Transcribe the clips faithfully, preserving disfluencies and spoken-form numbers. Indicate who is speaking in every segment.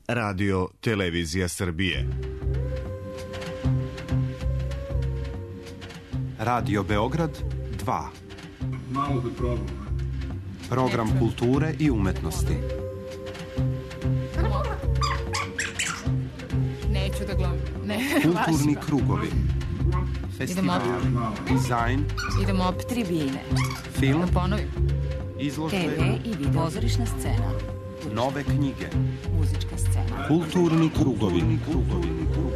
Speaker 1: Radio Televizija Srbije.
Speaker 2: Radio Beograd dva.
Speaker 3: Malo da probam.
Speaker 2: Program kulture i umetnosti.
Speaker 4: Neću da gledam. Ne,
Speaker 2: Kulturni krugovi. Festivali, dizajn.
Speaker 4: Idemo opet tribine.
Speaker 2: Film.
Speaker 4: Da ponovim.
Speaker 2: Izložbe.
Speaker 4: te ve i video. Pozorišna scena.
Speaker 2: Nove knjige.
Speaker 4: Muzička scena.
Speaker 2: Kulturni krugovi. Krugovi.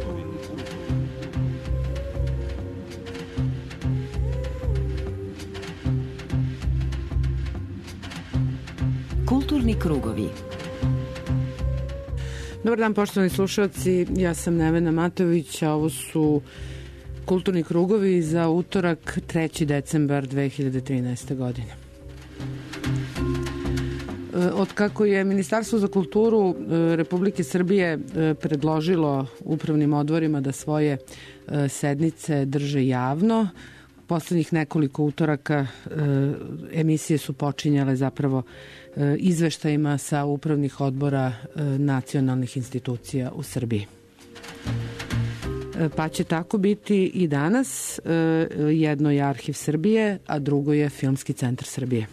Speaker 4: Kulturni krugovi.
Speaker 5: Dobar dan, poštovani slušalci, ja sam Nevena Matović, a ovo su Kulturni krugovi za utorak treći decembar dve hiljade trinaeste. godine. Od kako je Ministarstvo za kulturu Republike Srbije predložilo upravnim odborima da svoje sednice drže javno, poslednjih nekoliko utoraka emisije su počinjale zapravo izveštajima sa upravnih odbora nacionalnih institucija u Srbiji. Pa će tako biti i danas. Jedno je Arhiv Srbije, a drugo je Filmski centar Srbije.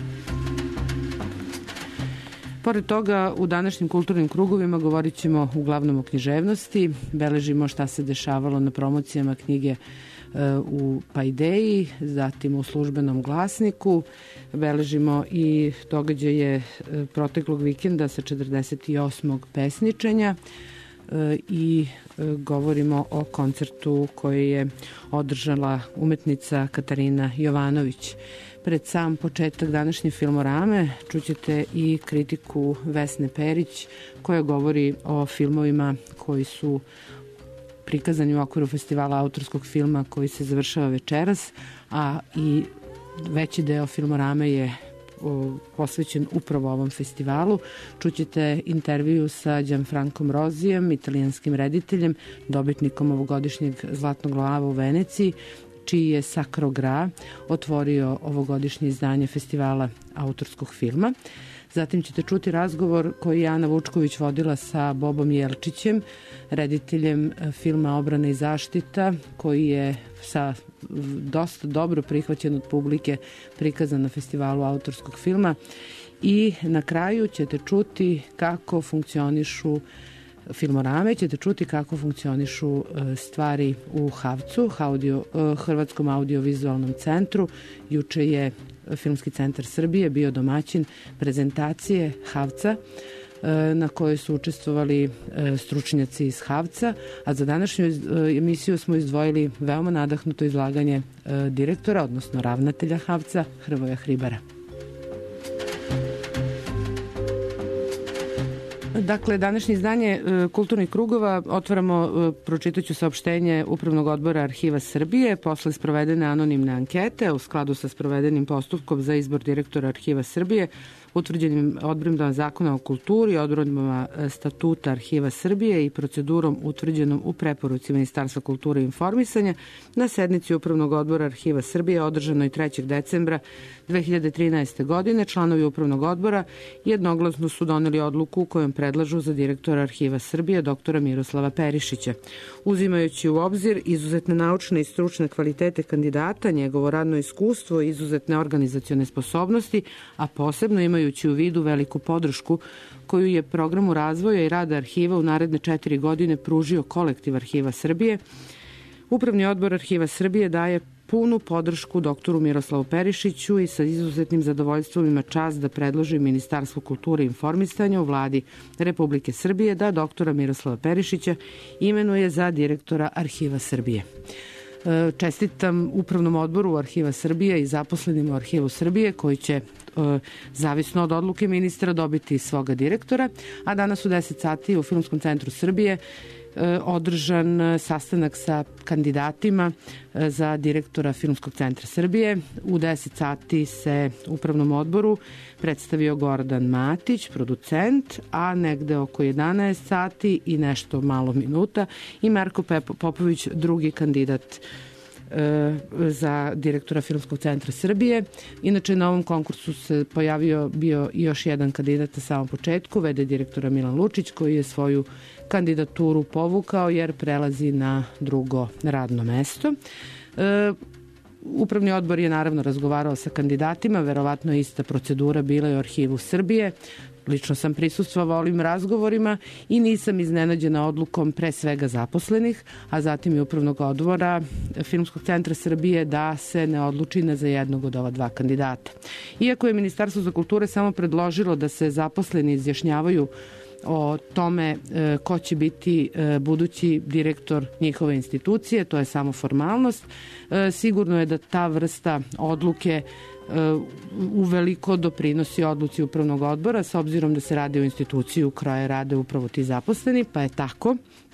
Speaker 5: Pored toga, u današnjim kulturnim krugovima govorit ćemo uglavnom o književnosti, beležimo šta se dešavalo na promocijama knjige u Paideji, zatim u Službenom glasniku, beležimo i događaje proteklog vikenda sa četrdeset osmog pesničenja i govorimo o koncertu koji je održala umetnica Katarina Jovanović. Pred sam početak današnje filmorame čućete i kritiku Vesne Perić koja govori o filmovima koji su prikazani u okviru festivala autorskog filma koji se završava večeras, a i veći deo filmorame je posvećen upravo ovom festivalu. Čućete intervju sa Gianfrancom Rozijem, italijanskim rediteljem, dobitnikom ovogodišnjeg Zlatnog glava u Veneciji, čiji je Sacro Gra otvorio ovogodišnje izdanje festivala autorskog filma. Zatim ćete čuti razgovor koji je Ana Vučković vodila sa Bobom Jelčićem, rediteljem filma Obrana i zaštita, koji je sa dosta dobro prihvaćen od publike prikazan na festivalu autorskog filma. I na kraju ćete čuti kako funkcionišu filmorame, ćete čuti kako funkcionišu stvari u Havcu, audio, Hrvatskom audiovizualnom centru. Juče je Filmski centar Srbije bio domaćin prezentacije Havca na kojoj su učestvovali stručnjaci iz Havca, a za današnju emisiju smo izdvojili veoma nadahnuto izlaganje direktora, odnosno ravnatelja Havca, Hrvoja Hribara. Dakle, današnje izdanje Kulturnih krugova otvaramo, pročitaću saopštenje Upravnog odbora Arhiva Srbije. Posle sprovedene anonimne ankete u skladu sa sprovedenim postupkom za izbor direktora Arhiva Srbije, utvrđenim odredbama Zakona o kulturi, odredbama Statuta Arhiva Srbije i procedurom utvrđenom u preporuci Ministarstva kulture i informisanja, na sednici Upravnog odbora Arhiva Srbije održanoj trećeg decembra dve hiljade trinaeste. godine, članovi Upravnog odbora jednoglasno su doneli odluku kojom predlažu za direktora Arhiva Srbije doktora Miroslava Perišića. Uzimajući u obzir izuzetne naučne i stručne kvalitete kandidata, njegovo radno iskustvo i izuzetne organizacione sposobnosti, a posebno imajući u vidu veliku podršku koju je programu razvoja i rada arhiva u naredne četiri godine pružio kolektiv Arhiva Srbije, Upravni odbor Arhiva Srbije daje punu podršku doktoru Miroslavu Perišiću i sa izuzetnim zadovoljstvom ima čast da predloži Ministarstvo kulture i informisanja u Vladi Republike Srbije da doktora Miroslava Perišića imenuje za direktora Arhiva Srbije. Čestitam Upravnom odboru Arhiva Srbije i zaposlenim u Arhivu Srbije koji će zavisno od odluke ministra dobiti svoga direktora, a danas u deset sati u Filmskom centru Srbije održan sastanak sa kandidatima za direktora Filmskog centra Srbije. U deset sati se Upravnom odboru predstavio Gordan Matić, producent, a negde oko jedanaest sati i nešto malo minuta i Marko Popović, drugi kandidat za direktora Filmskog centra Srbije. Inače, na ovom konkursu se pojavio bio još jedan kandidat na samom početku, v d direktora Milan Lučić, koji je svoju kandidaturu povukao jer prelazi na drugo radno mesto. Upravni odbor je naravno razgovarao sa kandidatima, verovatno je ista procedura bila i u Arhivu Srbije. Lično sam prisustvovala ovim razgovorima i nisam iznenađena odlukom pre svega zaposlenih, a zatim i Upravnog odbora Filmskog centra Srbije da se ne odluči na za jednog od ova dva kandidata. Iako je Ministarstvo za kulture samo predložilo da se zaposleni izjašnjavaju o tome e, ko će biti e, budući direktor njihove institucije, to je samo formalnost. E, sigurno je da ta vrsta odluke uveliko doprinosi odluci Upravnog odbora, s obzirom da se radi o instituciji u kojoj rade upravo ti zaposleni, pa je tako.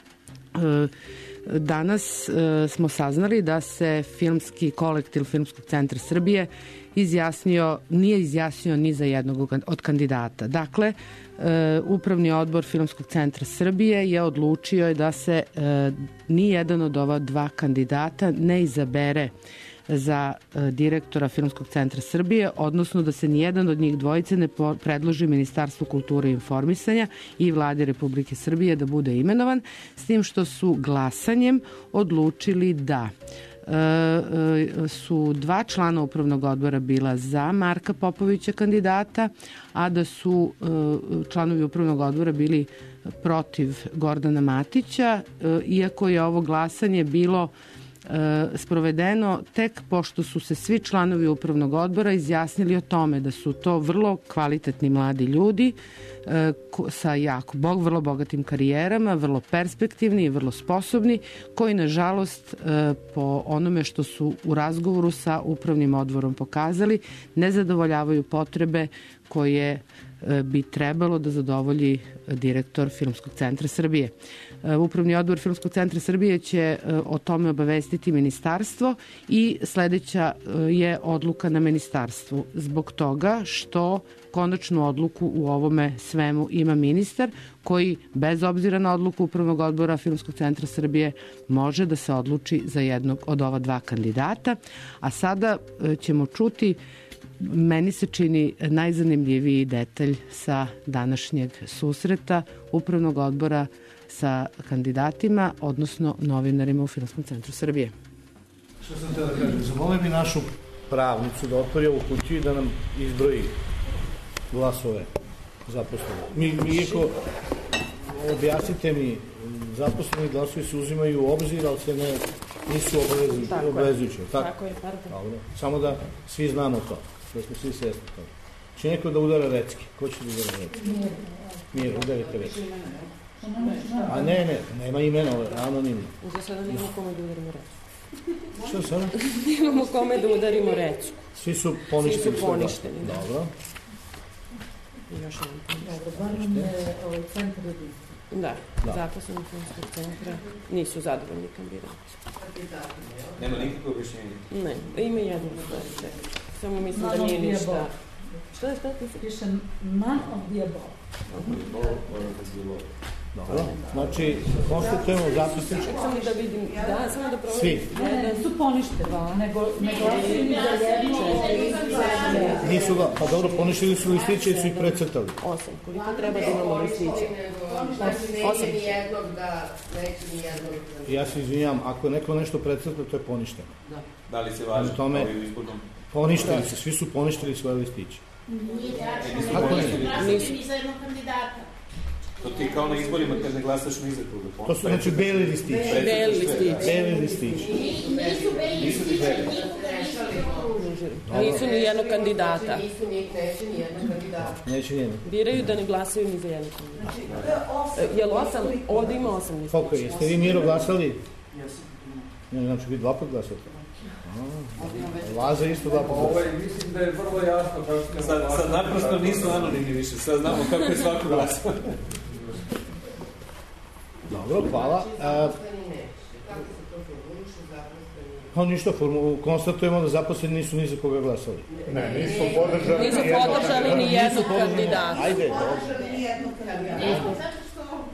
Speaker 5: Danas smo saznali da se filmski kolektiv Filmskog centra Srbije izjasnio, nije izjasnio ni za jednog od kandidata. Dakle, Upravni odbor Filmskog centra Srbije je odlučio da se ni jedan od ova dva kandidata ne izabere za direktora Filmskog centra Srbije, odnosno da se nijedan od njih dvojice ne predloži Ministarstvu kulture i informisanja i Vladi Republike Srbije da bude imenovan, s tim što su glasanjem odlučili da su dva člana Upravnog odbora bila za Marka Popovića kandidata, a da su članovi Upravnog odbora bili protiv Gordana Matića, iako je ovo glasanje bilo sprovedeno tek pošto su se svi članovi Upravnog odbora izjasnili o tome da su to vrlo kvalitetni mladi ljudi sa jako, vrlo bogatim karijerama, vrlo perspektivni i vrlo sposobni, koji nažalost po onome što su u razgovoru sa Upravnim odborom pokazali, ne zadovoljavaju potrebe koje bi trebalo da zadovolji direktor Filmskog centra Srbije. Upravni odbor Filmskog centra Srbije će o tome obavestiti ministarstvo i sledeća je odluka na ministarstvu. Zbog toga što konačnu odluku u ovome svemu ima ministar koji, bez obzira na odluku Upravnog odbora Filmskog centra Srbije, može da se odluči za jednog od ova dva kandidata. A sada ćemo čuti, meni se čini najzanimljiviji detalj sa današnjeg susreta Upravnog odbora sa kandidatima, odnosno novinarima u Filmskom centru Srbije.
Speaker 6: Što sam te da kažem, zamolio bi našu pravnicu da otvori ovu kutiju i da nam izbroji glasove zaposlene. Mi, mi iako, objasnite mi, zaposleni glasovi se uzimaju u obzir, ali se ne, nisu obavezujući. Tako, tako je, pardon. Samo da svi znamo to, da smo svi svesni toga. Će neko da udara recki? Ko će da udara recki? Mir. Mir, udarite recki. A ne, ne, nema imena, anonimno.
Speaker 7: Za sada nemamo kome da udarimo recku.
Speaker 6: Što sada?
Speaker 7: Nemamo kome da udarimo recku.
Speaker 6: Svi su poništeni.
Speaker 7: Svi su poništeni, da.
Speaker 6: Dobro.
Speaker 7: I još jedan.
Speaker 8: Dobro, barem je ovaj centar jedinstva.
Speaker 7: Da, da. Zaposleni Filmskog centra nisu zadovoljni kandidati.
Speaker 9: Nema nikakve objašnjenja?
Speaker 7: Ne, ima jedno sve. Samo mislim da nije ništa. Što je, šta ti se?
Speaker 8: Piše none of the above.
Speaker 6: Dobro, znači, konstatujemo zapisnički.
Speaker 7: Samo da vidim, da, samo da proverim.
Speaker 6: Svi.
Speaker 8: Ne, ne, su poništeni, nego glasili ni za jedno.
Speaker 6: Nisu ga, pa dobro, poništili su listiće i su ih precrtali.
Speaker 7: Osam, koliko treba da imamo listiće?
Speaker 10: Osam. Neće ni jednog da, neće ni jednog.
Speaker 6: Ja se izvinjam, ako je neko nešto precrtao, to je poništeno.
Speaker 10: Da.
Speaker 9: Da li se važi kao i u izbornom?
Speaker 6: Poništili se, svi su poništili svoje listiće.
Speaker 10: Nije tačno, nisu ni za jednog kandidata.
Speaker 9: To ti kao na izborima kad ne glasaš ni za koga.
Speaker 6: To su znači beli listići.
Speaker 7: Beli listići.
Speaker 6: Beli listići.
Speaker 10: Nisu beli listići,
Speaker 7: nisu ni jednog kandidata.
Speaker 10: Nisu ni, neće ni jednog kandidata.
Speaker 6: Neće ni jednog.
Speaker 7: Biraju da ne glasaju ni za jednog kandidata. Jel osam? Ovde ima osam listića.
Speaker 6: Koliko je? Jeste vi Miro glasali? Ne, znači vi dva put glasali. Laza isto da pa
Speaker 9: ovaj, mislim da je vrlo jasno kako sad, sad naprosto nisu anonimni više, sad znamo kako je svako glasao.
Speaker 6: Dobro, hvala. A, pa ništa, formu, konstatujemo da zaposleni nisu ni za koga glasali.
Speaker 3: Ne, nisu podržali
Speaker 7: nisu podržali ni jednog kandidata.
Speaker 6: Ajde,
Speaker 10: dobro.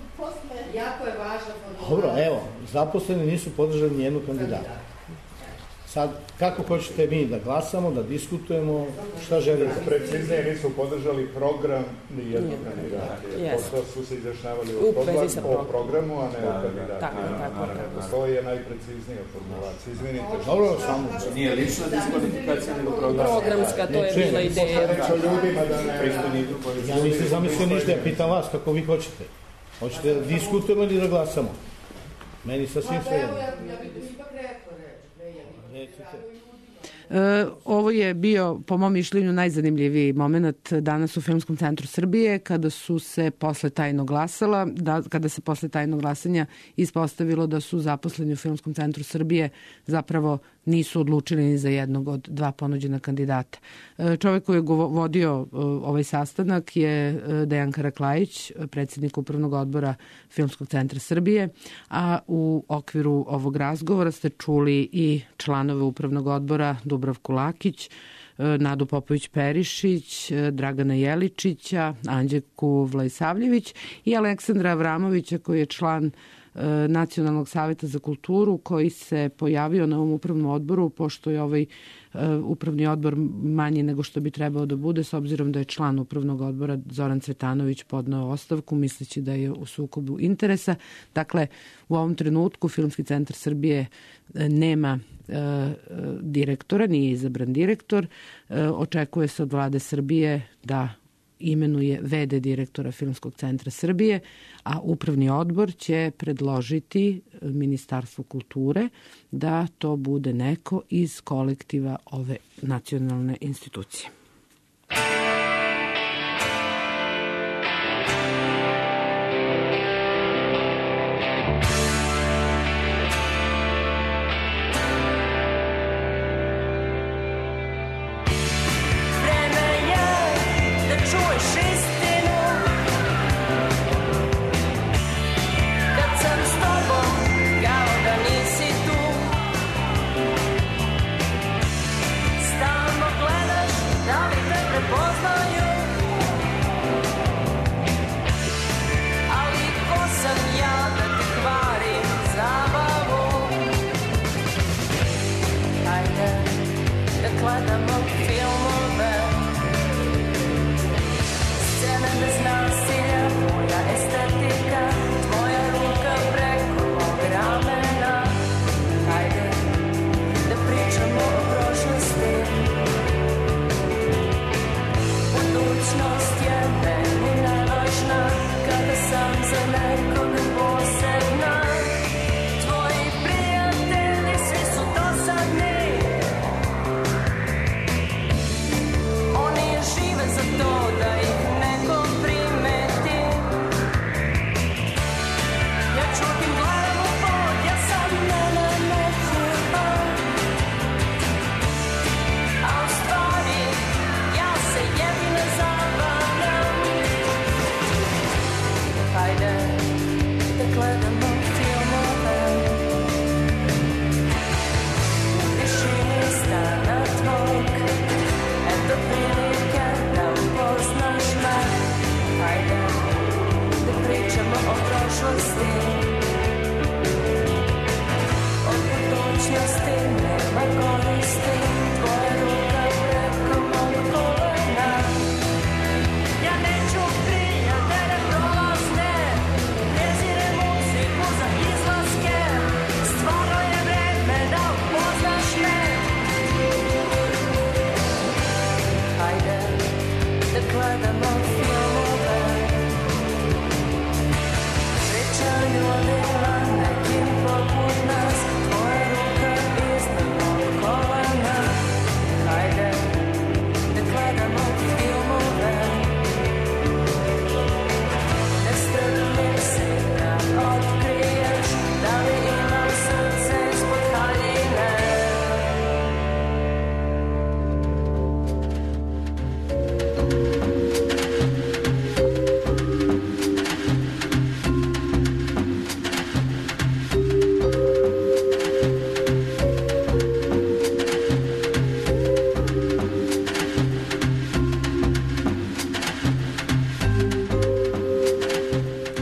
Speaker 10: Jako je važno.
Speaker 6: Dobro, evo, zaposleni nisu podržali ni jednog kandidata. Sad, kako hoćete mi da glasamo, da diskutujemo, šta želite?
Speaker 3: Preciznije, mi smo podržali program nijednog kandidata. Pošto su se izjašnjavali o, program, o programu, a ne o kandidatu.
Speaker 7: Tako, tako, tako.
Speaker 3: To je najpreciznija formulacija. Izvinite.
Speaker 6: Dobro, samo.
Speaker 9: Nije lična diskvalifikacija, nego program.
Speaker 7: Programska, to je bila ideja.
Speaker 3: Reći o ljudima da ne...
Speaker 6: Ja nisam zamislio ništa, ja pitam vas kako vi hoćete. Hoćete da diskutujemo ili da glasamo? Meni sasvim sve jedno.
Speaker 10: Ja bih ipak rekla reći.
Speaker 5: E, ovo je bio, po mom mišljenju, najzanimljiviji moment danas u Filmskom centru Srbije, kada su se posle tajnog glasala, da, kada se posle tajnog glasanja ispostavilo da su zaposleni u Filmskom centru Srbije zapravo nisu odlučili ni za jednog od dva ponuđena kandidata. E, čovek koji je vodio e, ovaj sastanak je e, Dejan Karaklajić, predsjednik Upravnog odbora Filmskog centra Srbije, a u okviru ovog razgovora ste čuli i članove Upravnog odbora Dubravku Lakić, Nadu Popović-Perišić, Dragana Jeličića, Anđelku Vlajsavljević i Aleksandra Avramovića, koji je član Nacionalnog saveta za kulturu, koji se pojavio na ovom upravnom odboru, pošto je ovaj upravni odbor manji nego što bi trebao da bude, s obzirom da je član upravnog odbora Zoran Cvetanović podneo ostavku, misleći da je u sukobu interesa. Dakle, u ovom trenutku Filmski centar Srbije nema e, direktora, nije izabran direktor. E, očekuje se od Vlade Srbije da imenuje ve de direktora Filmskog centra Srbije, a upravni odbor će predložiti Ministarstvu kulture da to bude neko iz kolektiva ove nacionalne institucije.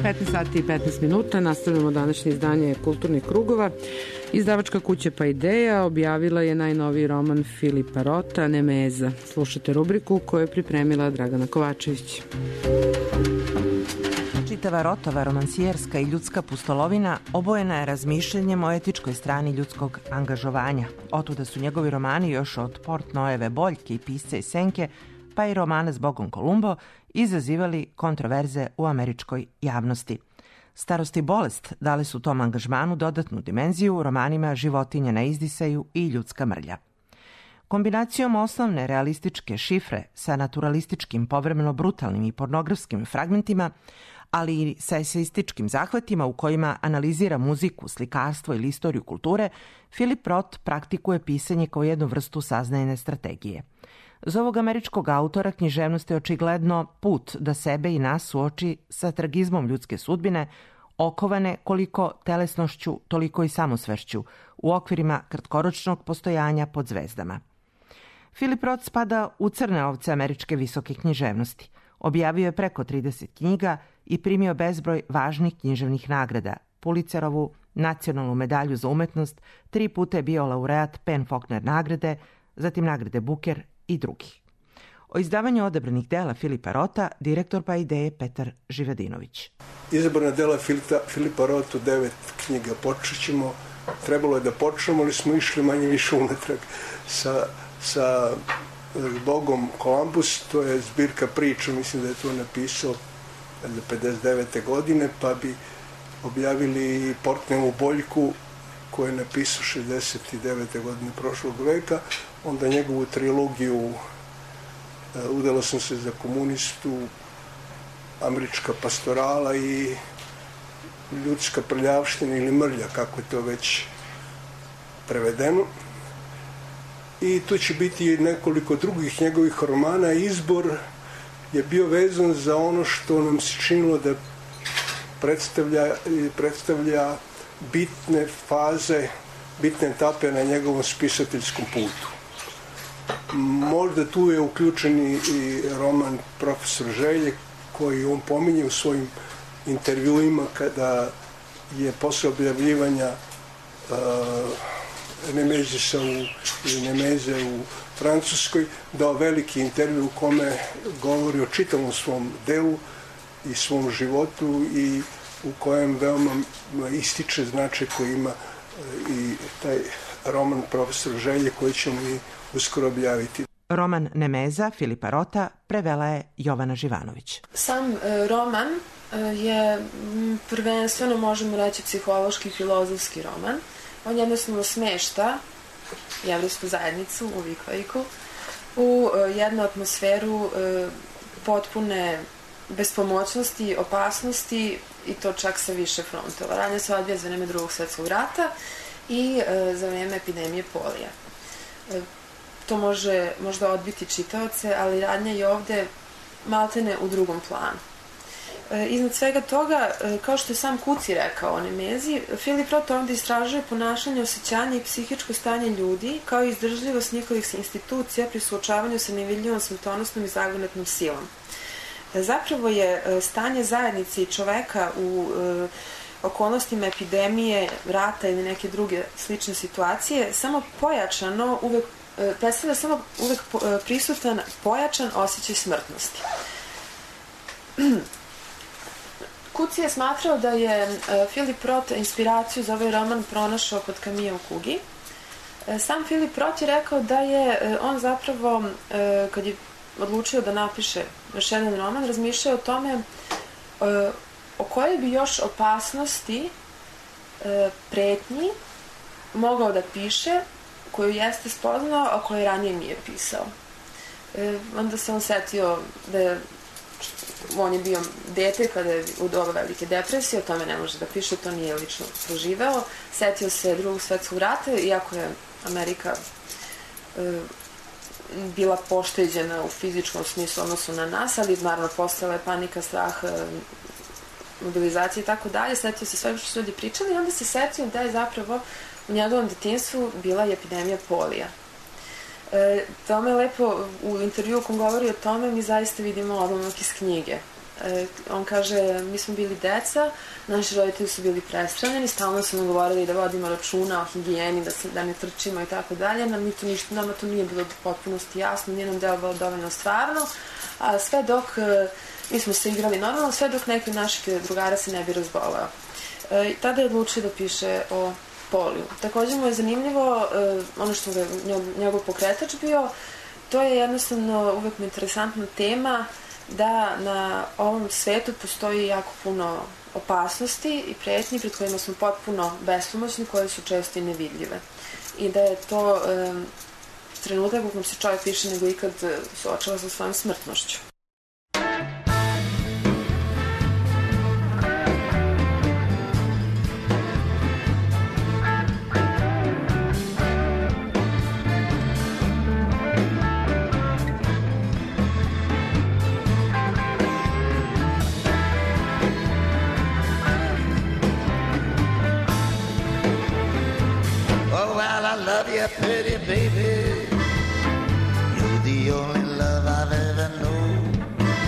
Speaker 5: petnaest sati i petnaest minuta, nastavljamo današnje izdanje Kulturnih krugova. Izdavačka kuća Paideia objavila je najnoviji roman Filipa Rota, Nemeza. Slušate rubriku koju je pripremila Dragana Kovačević.
Speaker 11: Čitava Rotova romansijerska i ljudska pustolovina obojena je razmišljanjem o etičkoj strani ljudskog angažovanja. Otuda su njegovi romani još od Portnoeve Boljke i Pisca i Senke, pa i romana S Bogom Kolumbo, izazivali kontroverze u američkoj javnosti. Starost i bolest dali su tom angažmanu dodatnu dimenziju u romanima Životinje na izdisaju i Ljudska mrlja. Kombinacijom osnovne realističke šifre sa naturalističkim, povremeno brutalnim i pornografskim fragmentima, ali i sa eseističkim zahvatima u kojima analizira muziku, slikarstvo ili istoriju kulture, Filip Roth praktikuje pisanje kao jednu vrstu saznajene strategije. Za ovog američkog autora književnost je očigledno put da sebe i nas suoči sa tragizmom ljudske sudbine, okovane koliko telesnošću, toliko i samosvešću, u okvirima kratkoročnog postojanja pod zvezdama. Filip Roth spada u crne ovce američke visoke književnosti. Objavio je preko trideset knjiga i primio bezbroj važnih književnih nagrada, Pulitzerovu, nacionalnu medalju za umetnost, tri puta je bio laureat Pen Faulkner nagrade, zatim nagrade Booker i drugih. O izdavanju odabranih dela Filipa Rota, direktor Paideie Petar Živadinović.
Speaker 12: Izabrana dela Filipa Rota, devet knjiga. Počet ćemo, trebalo je da počnemo, ali smo išli manje više unatrag sa, sa Bogom Kolumbus, to je zbirka priča, mislim da je to napisao pedeset devete godine, pa bi objavili Portnovu Boljku, koju je napisao šezdeset devete godine prošlog veka, onda njegovu trilogiju Udala sam se za komunistu, Američka pastorala i Ljudska prljavština ili mrlja, kako je to već prevedeno. I tu će biti nekoliko drugih njegovih romana. Izbor je bio vezan za ono što nam se činilo da predstavlja, predstavlja bitne faze, bitne etape na njegovom spisateljskom putu. Možda tu je uključen i roman Profesor Želje, koji on pominje u svojim intervjuima kada je posle objavljivanja uh, Nemezisa u, ili Nemeze u Francuskoj dao veliki intervju u kome govori o čitavom svom delu i svom životu i u kojem veoma ističe značaj koji ima i taj roman Profesor Želje koji ćemo i uskoro objaviti.
Speaker 11: Roman Nemeza Filipa Rota prevela je Jovana Živanović.
Speaker 7: Sam e, roman e, je prvenstveno, možemo reći, psihološki, filozofski roman. On jednostavno smešta jevrejsku zajednicu u Vikvajku u e, jednu atmosferu e, potpune bespomoćnosti, opasnosti i to čak sa više frontova. Radnja se odvija za vreme Drugog svjetskog rata i e, za vreme epidemije polija. E, to može možda odbiti čitaoce, ali radnja je ovde maltene u drugom planu. E, iznad svega toga, e, kao što je sam Kuci rekao o Nemezi, Filip Roth ovde istražuje ponašanje, osjećanje i psihičko stanje ljudi, kao i izdržljivost njihovih institucija pri suočavanju sa nevidljivom smrtonosnom i zagonetnom silom. E, zapravo je e, stanje zajednice i čoveka u e, okolnostima epidemije, rata ili neke druge slične situacije samo pojačano, uvek predstavlja samo uvek prisutan pojačan osjećaj smrtnosti. Kuci je smatrao da je Filip Roth inspiraciju za ovaj roman pronašao kod Camille u kugi. Sam Filip Roth je rekao da je on zapravo, kad je odlučio da napiše još jedan roman, razmišljao o tome o kojoj bi još opasnosti, pretnji mogao da piše, koju jeste spoznao, a koju ranije nije pisao. E, onda se on setio da je, on je bio dete kada je u doba velike depresije, o tome ne može da piše, to nije lično proživeo. Setio se Drugog svjetskog rata, iako je Amerika e, bila pošteđena u fizičkom smislu odnosu na nas, ali naravno postala je panika, strah, e, mobilizacija i tako dalje. Setio se sve što su ljudi pričali i onda se setio da je zapravo u njegovom detinjstvu bila je epidemija polija. E, veoma je lepo u intervju kom govori o tome, mi zaista vidimo odlomak iz knjige. On kaže, mi smo bili deca, naši roditelji su bili prestranjeni, stalno su nam govorili da vodimo računa o higijeni, da, se, da ne trčimo i tako dalje. Nam to ništa, nama to nije bilo potpunosti jasno, nije nam delovalo dovoljno stvarno, a sve dok, mi smo se igrali normalno, sve dok neki od naših drugara se ne bi razboleo. E, tada je odlučio da piše o poliju. Također mu je zanimljivo, e, ono što je njegov pokretač bio, to je jednostavno uvek mi interesantna tema da na ovom svetu postoji jako puno opasnosti i pretnji pred kojima smo potpuno bespomoćni, koje su često i nevidljive. I da je to e, trenutak u kojem se čovjek više nego ikad suočava sa svojom smrtnošću.
Speaker 13: Love you, pretty baby. You're the only love I've ever known.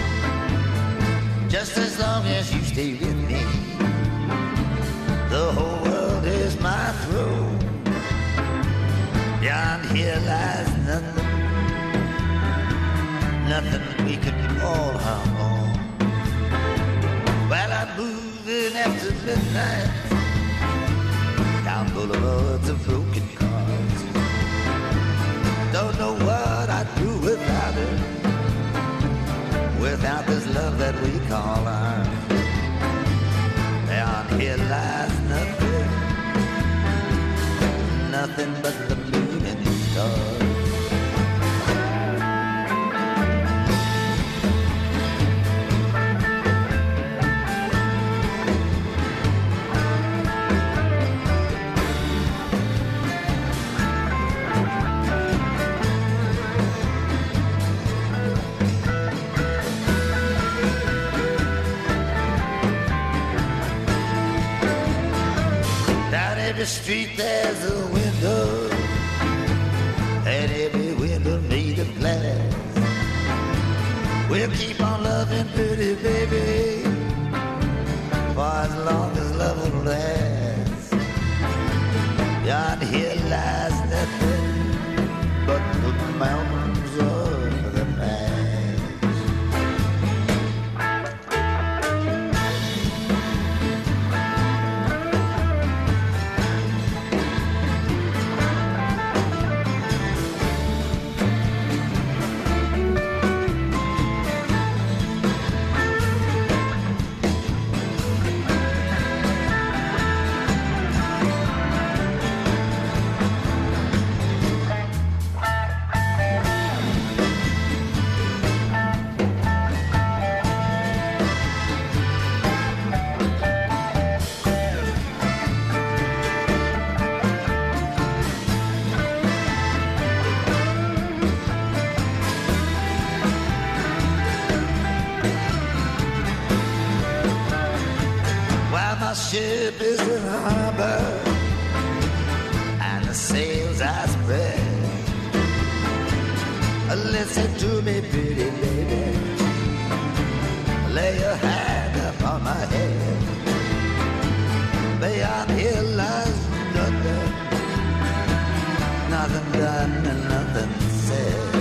Speaker 13: Just as long as you stay with me, the whole world is my throne. Beyond here lies nothing, nothing we could call our own. Well, I'm moving after midnight down boulevards of broken cars. Don't know what I'd do without her, without this love that we call ours. Down here lies nothing, nothing but the moon and the stars. Every street there's a window, and every window made of glass. We'll keep on loving pretty baby for as long as love will last. Beyond here lies nothing but the mountains of the past. My ship is in harbor and the sails are spread. Listen to me, pretty baby, lay your hand upon my head. Beyond here lies nothing, nothing done and nothing said.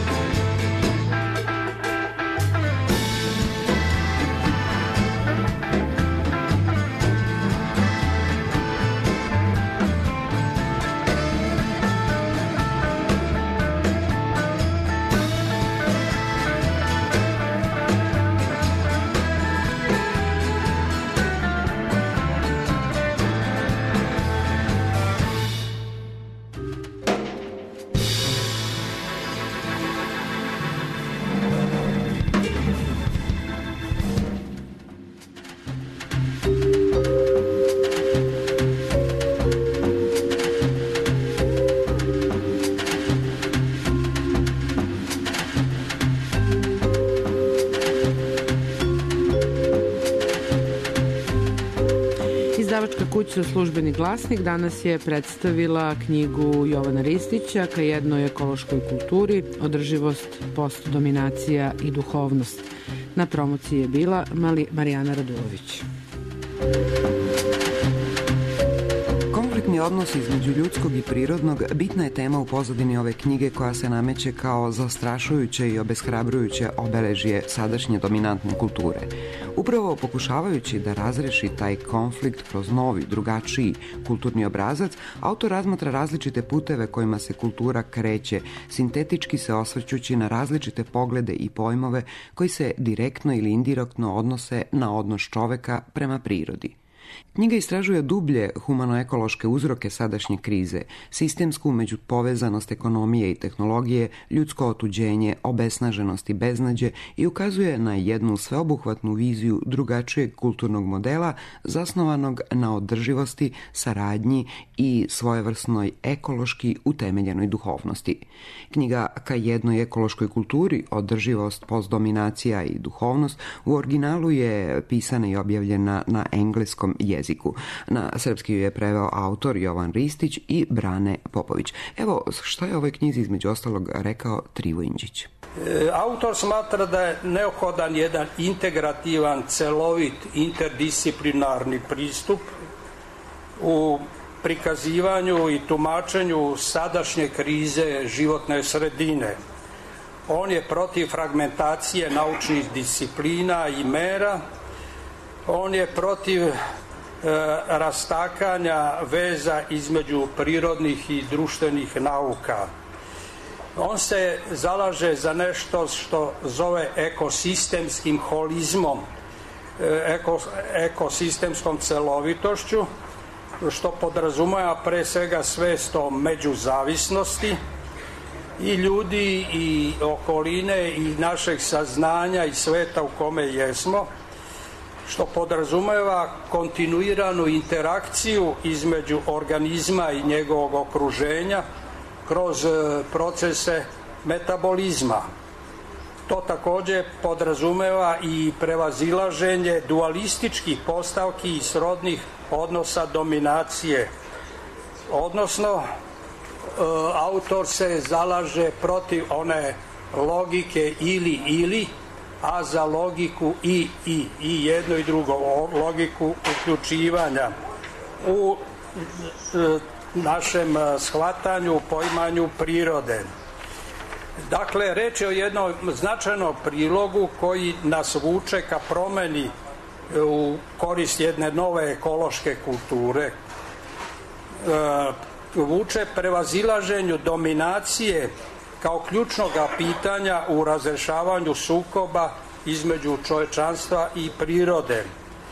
Speaker 5: Izdavačka kuća Službeni glasnik danas je predstavila knjigu Jovana Ristića Ka jednoj ekološkoj kulturi, održivost, postdominacija i duhovnost. Na promociji je bila Marijana Radulović.
Speaker 14: Konfliktni odnos između ljudskog i prirodnog bitna je tema u pozadini ove knjige koja se nameće kao zastrašujuće i obeshrabrujuće obeležje sadašnje dominantne kulture. Upravo pokušavajući da razreši taj konflikt kroz novi, drugačiji kulturni obrazac, autor razmatra različite puteve kojima se kultura kreće, sintetički se osvrćući na različite poglede i pojmove koji se direktno ili indirektno odnose na odnos čoveka prema prirodi. Knjiga istražuje dublje humano-ekološke uzroke sadašnje krize, sistemsku međupovezanost ekonomije i tehnologije, ljudsko otuđenje, obesnaženost i beznađe i ukazuje na jednu sveobuhvatnu viziju drugačijeg kulturnog modela zasnovanog na održivosti, saradnji i svojevrsnoj ekološki utemeljenoj duhovnosti. Knjiga Ka jednoj ekološkoj kulturi, održivost, postdominacija i duhovnost u originalu je pisana i objavljena na engleskom jeziku. Na srpski ju je preveo autor Jovan Ristić i Brane Popović. Evo što je ovoj knjizi između ostalog rekao Trivo Indžić.
Speaker 15: E, autor smatra da je neophodan jedan integrativan, celovit, interdisciplinarni pristup u prikazivanju i tumačenju sadašnje krize životne sredine. On je protiv fragmentacije naučnih disciplina i mera, on je protiv e, rastakanja veza između prirodnih i društvenih nauka. On se zalaže za nešto što zove ekosistemskim holizmom, eko, ekosistemskom celovitošću, što podrazumeva pre svega svest o međuzavisnosti i ljudi i okoline i našeg saznanja i sveta u kome jesmo, što podrazumeva kontinuiranu interakciju između organizma i njegovog okruženja kroz procese metabolizma. To takođe podrazumeva i prevazilaženje dualističkih postavki i srodnih odnosa dominacije. Odnosno, autor se zalaže protiv one logike ili ili, a za logiku i i, i jedno i drugo, logiku uključivanja u našem shvatanju, poimanju prirode. Dakle, reč je o jednom značajnom prilogu koji nas vuče ka promeni u korist jedne nove ekološke kulture. E, vuče prevazilaženju dominacije kao ključnog pitanja u razrešavanju sukoba između čovečanstva i prirode.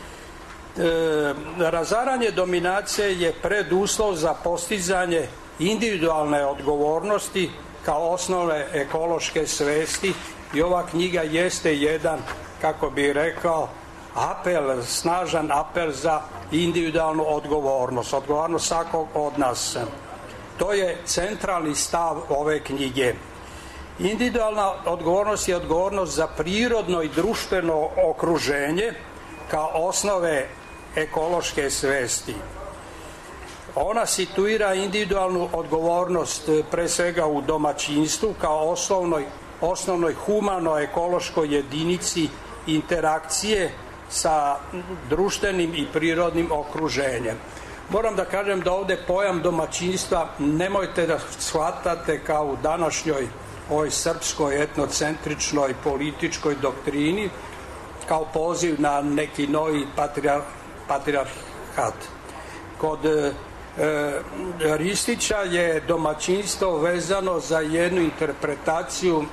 Speaker 15: E, razaranje dominacije je preduslov za postizanje individualne odgovornosti kao osnovne ekološke svesti i ova knjiga jeste jedan, kako bih rekao, apel, snažan apel za individualnu odgovornost, odgovornost svakog od nas. To je centralni stav ove knjige. Individualna odgovornost je odgovornost za prirodno i društveno okruženje kao osnove ekološke svesti. Ona situira individualnu odgovornost pre svega u domaćinstvu kao osnovnoj, osnovnoj humano-ekološkoj jedinici interakcije sa društvenim i prirodnim okruženjem. Moram da kažem da ovde pojam domaćinstva nemojte da shvatate kao u današnjoj ovoj srpskoj etnocentričnoj političkoj doktrini kao poziv na neki novi patriar, patriarhat. Kod e, Ristića je domaćinstvo vezano za jednu interpretaciju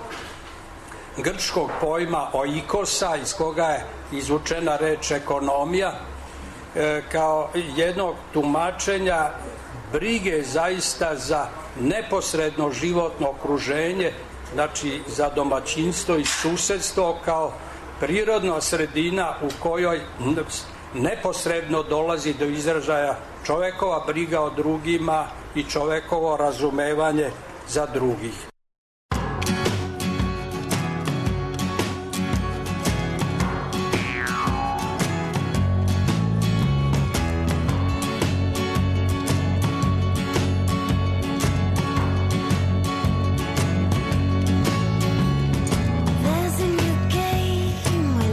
Speaker 15: grčkog pojma oikosa, iz koga je izvučena reč ekonomija, e, kao jednog tumačenja brige zaista za neposredno životno okruženje, znači za domaćinstvo i susedstvo kao prirodna sredina u kojoj neposredno dolazi do izražaja čovekova briga o drugima i čovekovo razumevanje za drugih.
Speaker 16: There's a new game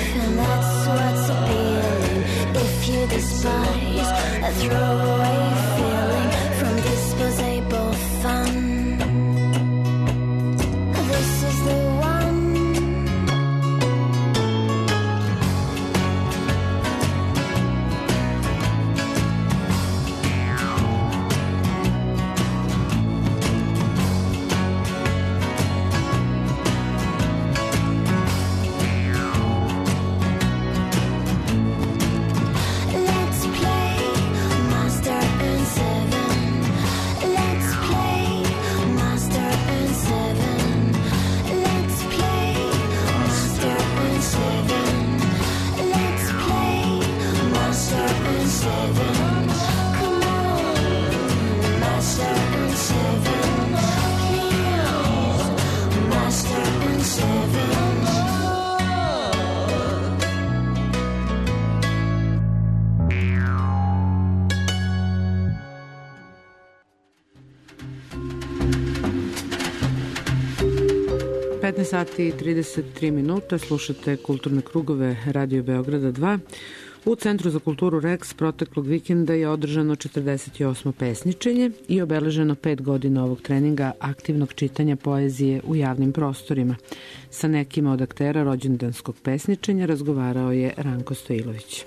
Speaker 16: and that's what's appealing. If you despise a throwaway feeling from disposable fun, this is the one.
Speaker 5: petnaest sati i trideset tri minuta, slušate Kulturne krugove Radio Beograda dva. U Centru za kulturu Rex proteklog vikenda je održano četrdeset osmo pesničenje i obeleženo pet godina ovog treninga aktivnog čitanja poezije u javnim prostorima. Sa nekima od aktera rođendanskog pesničenja razgovarao je Ranko Stojilović.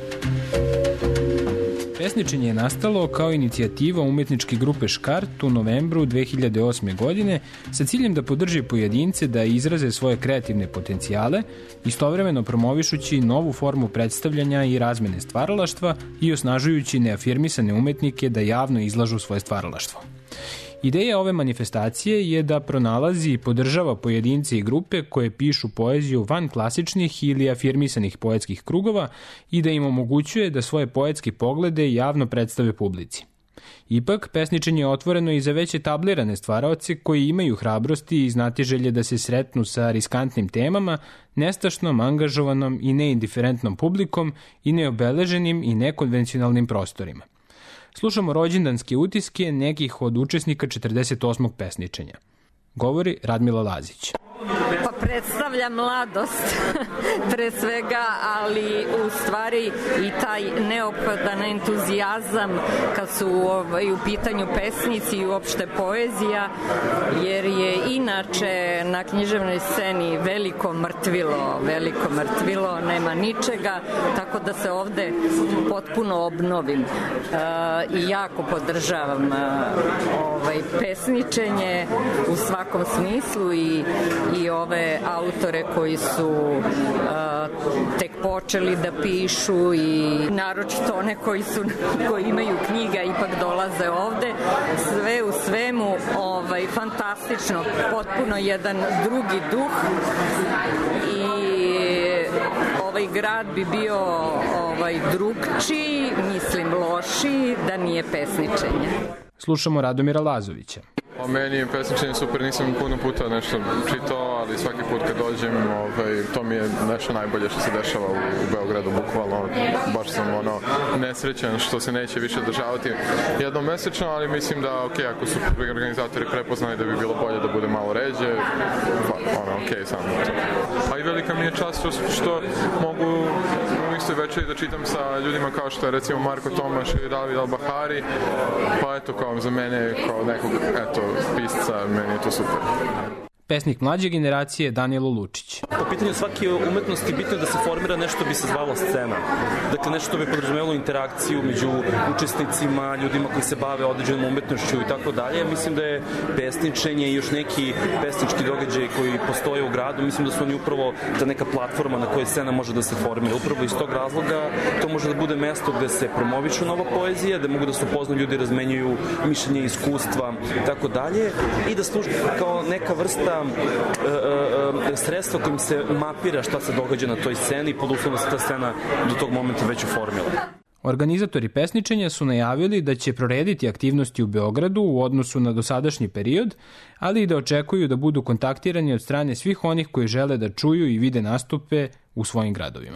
Speaker 17: Pesničenje je nastalo kao inicijativa umetničke grupe Škart u novembru dve hiljade osme. godine sa ciljem da podrži pojedince da izraze svoje kreativne potencijale, istovremeno promovišući novu formu predstavljanja i razmene stvaralaštva i osnažujući neafirmisane umetnike da javno izlažu svoje stvaralaštvo. Ideja ove manifestacije je da pronalazi i podržava pojedince i grupe koje pišu poeziju van klasičnih ili afirmisanih poetskih krugova i da im omogućuje da svoje poetske poglede javno predstave publici. Ipak, pesničenje je otvoreno i za već etablirane stvaraoce koji imaju hrabrosti i znatiželje da se sretnu sa riskantnim temama, nestašnom, angažovanom i neindiferentnom publikom i neobeleženim i nekonvencionalnim prostorima. Slušamo rođendanske utiske nekih od učesnika četrdeset osmog pesničenja. Govori Radmila Lazić.
Speaker 18: Pa predstavlja mladost pre svega, ali u stvari i taj neophodan entuzijazam kad su ovaj, u pitanju pesnici i uopšte poezija, jer je inače na književnoj sceni veliko mrtvilo, veliko mrtvilo, nema ničega, tako da se ovde potpuno obnovim. E, I jako podržavam ovaj, pesničenje u svakom smislu i, i ove autore koji su uh, tek počeli da pišu i naročito one koji su koji imaju knjiga ipak dolaze ovde. Sve u svemu ovaj, fantastično, potpuno jedan drugi duh i ovaj grad bi bio ovaj, drugčiji, mislim lošiji da nije pesničenje.
Speaker 17: Slušamo Radomira Lazovića.
Speaker 19: O meni je pesničenje super, nisam puno puta nešto čitao, ali svaki put kad dođem, ovaj, to mi je nešto najbolje što se dešava u, u Beogradu, bukvalno. Baš sam ono, nesrećan što se neće više održavati jednomesečno, ali mislim da, ok, ako su organizatori prepoznali da bi bilo bolje da bude malo ređe, pa, ono, ok, samo to. Pa i velika mi je čast što, što mogu u istoj večeri da čitam sa ljudima kao što je recimo Marko Tomaš i David Albahari, pa eto, kao za mene, kao nekog, eto, pisca, meni je to super.
Speaker 17: Pesnik mlađe generacije Danilo Lučić.
Speaker 20: Po pitanju svake umetnosti bitno je da se formira nešto bi se zvalo scena. Dakle, nešto bi podrazumevalo interakciju među učesnicima, ljudima koji se bave određenom umetnošću i tako dalje. Mislim da je pesničenje i još neki pesnički događaj koji postoje u gradu, mislim da su oni upravo ta neka platforma na kojoj scena može da se formira. Upravo iz tog razloga to može da bude mesto gde se promovišu nova poezija, gde mogu da se upoznaju ljudi, razmenjuju mišljenje, iskustva i tako dalje i da služi kao neka vrsta sredstva kojim se mapira šta se događa na toj sceni, pod uslovom da se ta scena do tog momenta već uformila.
Speaker 17: Organizatori pesničenja su najavili da će prorediti aktivnosti u Beogradu u odnosu na dosadašnji period, ali i da očekuju da budu kontaktirani od strane svih onih koji žele da čuju i vide nastupe u svojim gradovima.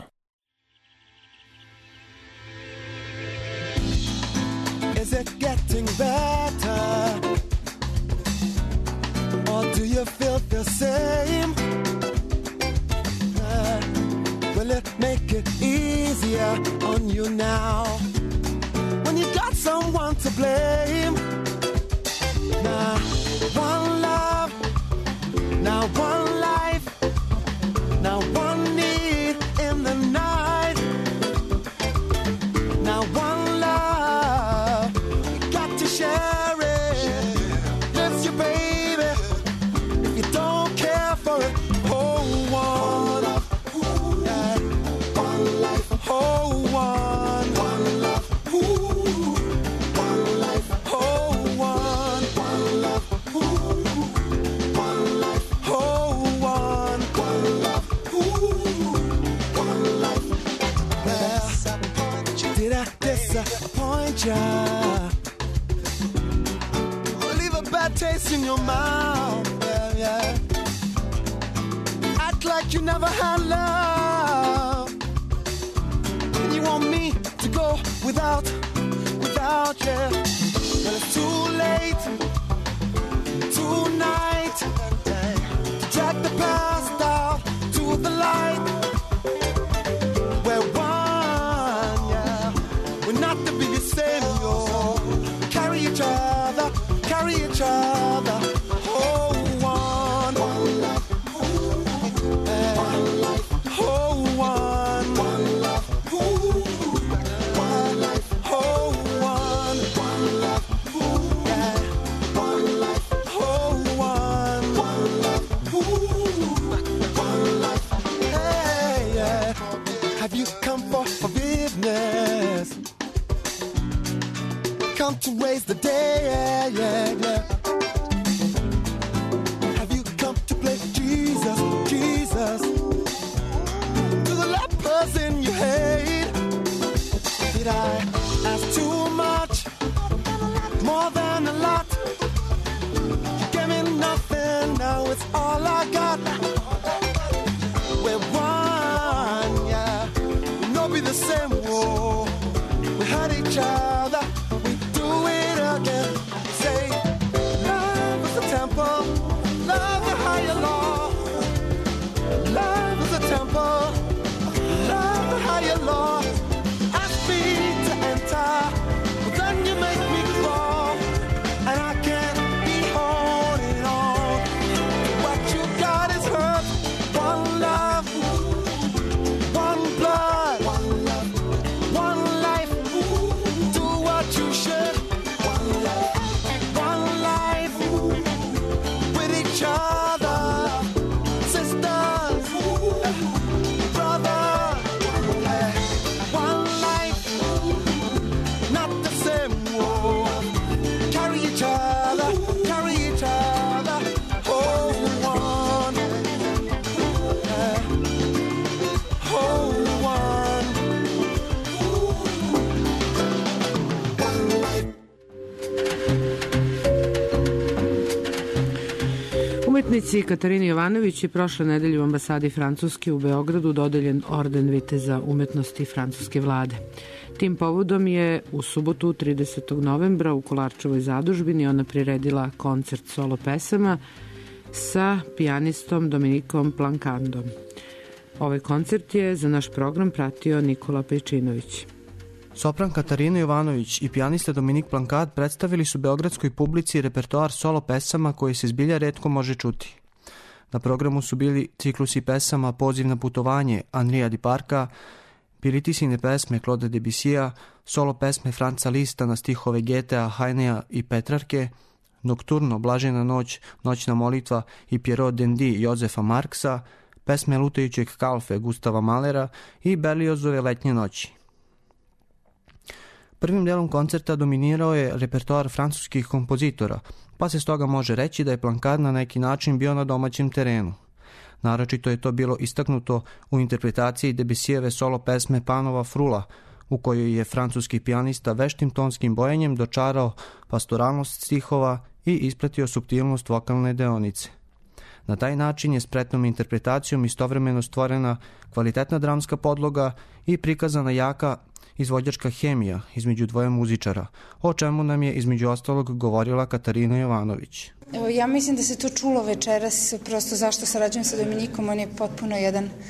Speaker 21: Is it getting better? Or do you feel the same? Uh, will easier on you now when you got someone to blame. Now one love, now one life, now one need in the night. Now one love, you got to share it. Lift your baby if you don't care for it. Oh, one love, yeah. One life, oh, one, one love, ooh. One life, oh, one, one love, ooh. One life, oh, one, one love, ooh. One life, yeah. Did I disappoint ya? Leave a bad taste in your mouth, yeah, yeah. Act like you never had love. And you want me to go without, without you. Well, it's too late tonight to drag the past out to the light. We're one, yeah. We're not the biggest same, yo. Carry each other, carry each other. Oh, one, one love. One life, oh one, one love, ooh. One life, oh one, one love, ooh. Yeah. One life, oh one, one love, ooh. One life, hey, yeah. Have you come for forgiveness? Come to raise the day, yeah, yeah, yeah. Have you come to play Jesus, Jesus? In your hate, did I ask too much? More than a lot. You gave me nothing, now it's all I got. We're one, yeah. We know be the same, whoa. We hurt each other, we do it again. Say, love is a temple, love the higher law. Love is a temple, higher law. Ask me to enter, but then you make me crawl, and I can't be holding on. What you got is hurt. One love, one blood, one love, one life. Do what you should. One love, one life. With each other, sisters, brothers.
Speaker 5: Umetnici Katarini Jovanović je prošle nedelje u ambasadi Francuske u Beogradu dodeljen orden viteza umetnosti francuske vlade. Tim povodom je u subotu tridesetog novembra u Kolarčevoj zadužbini ona priredila koncert solo pesama sa pijanistom Dominikom Plankandom. Ovaj koncert je za naš program pratio Nikola Pejčinović.
Speaker 1: Sopran Katarina Jovanović i pijanista Dominik Plankad predstavili su beogradskoj publici repertoar solo pesama koji se zbilja retko može čuti. Na programu su bili ciklusi pesama Poziv na putovanje Henria Diparka, Piritisine pesme Claude Debussija, solo pesme Franca Lista na stihove Getea, Heineja i Petrarke, Nokturno, Blažena noć, Noćna molitva i Pierrot Dendi Jozefa Marksa, pesme Lutajućeg kalfe Gustava Malera i Berliozove Letnje noći. Prvim delom koncerta dominirao je repertoar francuskih kompozitora, pa se stoga može reći da je Plankad na neki način bio na domaćem terenu. Naročito je to bilo istaknuto u interpretaciji Debussijeve solo pesme Panova frula, u kojoj je francuski pijanista veštim tonskim bojenjem dočarao pastoralnost stihova i ispratio suptilnost vokalne deonice. Na taj način je spretnom interpretacijom istovremeno stvorena kvalitetna dramska podloga i prikazana jaka izvođačka hemija između dvoje muzičara, o čemu nam je između ostalog govorila Katarina Jovanović.
Speaker 22: Evo, ja mislim da se to čulo večeras, prosto zašto sarađujem sa Dominikom, on je potpuno jedan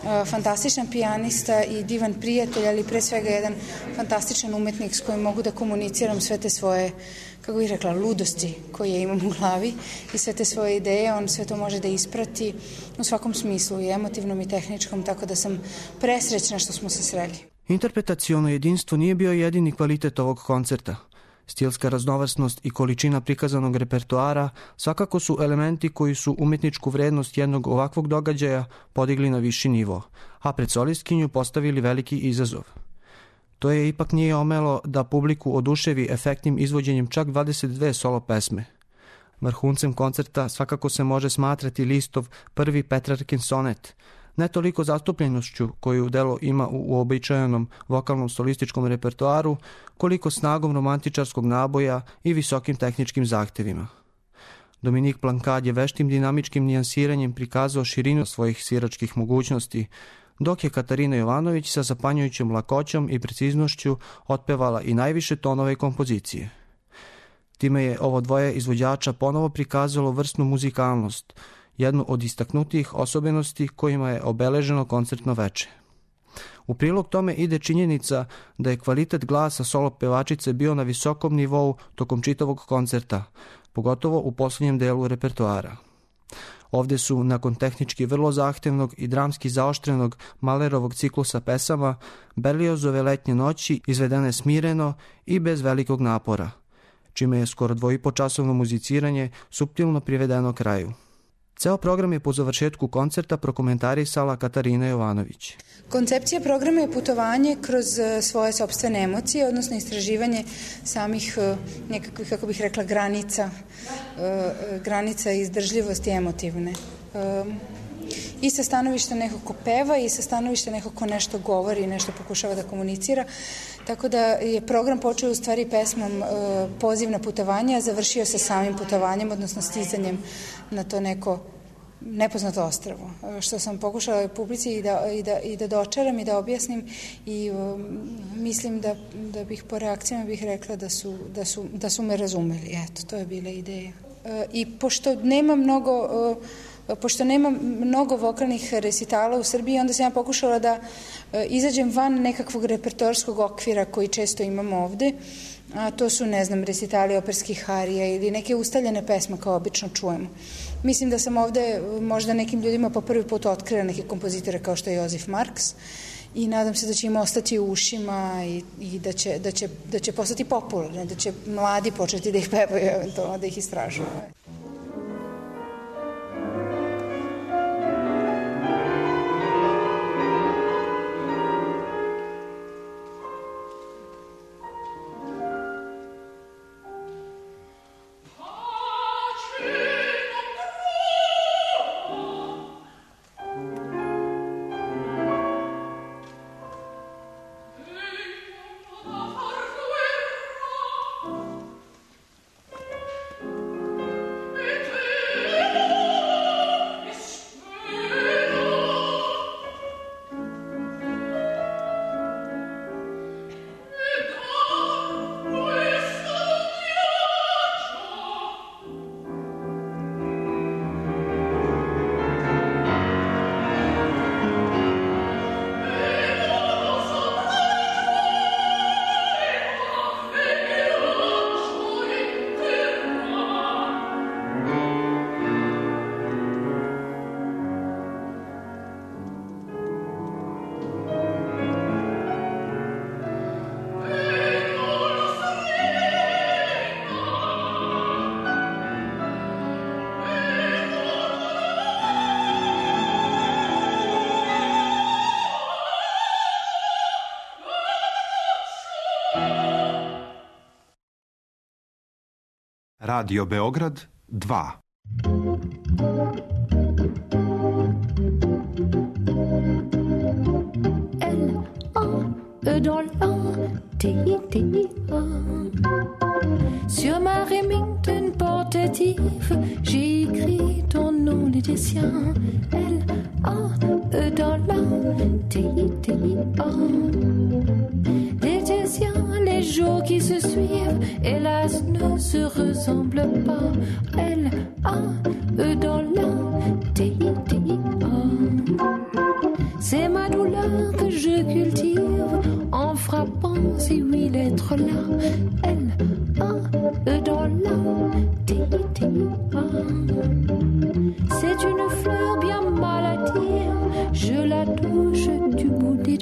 Speaker 2: fantastičan pijanista i divan prijatelj, ali pre svega jedan fantastičan umetnik s kojim mogu da komuniciram sve te svoje, kako bih rekla, ludosti koje imam u glavi i sve te svoje ideje. On sve to može da isprati u svakom smislu, i emotivnom i tehničkom, tako da sam presrećna što smo se sreli.
Speaker 1: Interpretaciono jedinstvo nije bio jedini kvalitet ovog koncerta. Stilska raznovrsnost i količina prikazanog repertoara svakako su elementi koji su umetničku vrednost jednog ovakvog događaja podigli na viši nivo, a pred solistkinju postavili veliki izazov. To je ipak nije omelo da publiku oduševi efektnim izvođenjem čak dvadeset dve solo pesme. Vrhuncem koncerta svakako se može smatrati Listov prvi Petrarkin sonet, ne toliko zastupljenošću koju delo ima u uobičajenom vokalnom solističkom repertoaru, koliko snagom romantičarskog naboja i visokim tehničkim zahtevima. Dominik Plankad je veštim dinamičkim nijansiranjem prikazao širinu svojih sviračkih mogućnosti, dok je Katarina Jovanović sa zapanjujućom lakoćom i preciznošću otpevala i najviše tonove kompozicije. Time je ovo dvoje izvođača ponovo prikazalo vrsnu muzikalnost, jednu od istaknutijih osobenosti kojima je obeleženo koncertno veče. U prilog tome ide činjenica da je kvalitet glasa solo pevačice bio na visokom nivou tokom čitavog koncerta, pogotovo u posljednjem delu repertoara. Ovdje su, nakon tehnički vrlo zahtevnog i dramski zaoštrenog Mahlerovog ciklusa pesama, Berliozove letnje noći izvedene smireno i bez velikog napora, čime je skoro dvoipočasovno muziciranje suptilno privedeno kraju. Ceo program je po završetku koncerta prokomentarisala Katarina Jovanović.
Speaker 2: Koncepcija programa je putovanje kroz svoje sopstvene emocije, odnosno istraživanje samih nekakvih, kako bih rekla, granica, granica izdržljivosti emotivne. I sa stanovišta nekog ko peva i sa stanovišta nekog ko nešto govori i nešto pokušava da komunicira. Tako da je program počeo u stvari pesmom Poziv na putovanje, a završio se samim putovanjem, odnosno stizanjem na to neko nepoznato ostrvo, što sam pokušala publici i da, i da, i da dočaram i da objasnim i um, mislim da, da bih po reakcijama bih rekla da su, da su, da su me razumeli. Eto, to je bila ideja. E, I pošto nema mnogo... Uh, Pošto nema mnogo vokalnih resitala u Srbiji, onda sam ja pokušala da izađem van nekakvog repertorskog okvira koji često imamo ovde, a to su, ne znam, resitali operskih arija ili neke ustaljene pesme kao obično čujemo. Mislim da sam ovde možda nekim ljudima po prvi put otkrila neke kompozitore kao što je Josif Marks i nadam se da će im ostati u ušima i, i da, će, da, će, da će postati popularne, da će mladi početi da ih pevaju, eventualno da ih istražuju.
Speaker 22: Radio Beograd dva.
Speaker 16: L A E dans l'A T I T A. Sur ma Remington portative, j'ai écrit ton nom les des siens. L A E dans l'A T I T A. Les jours qui se suivent, hélas, ne se ressemblent pas. L A E dans la T I T A. C'est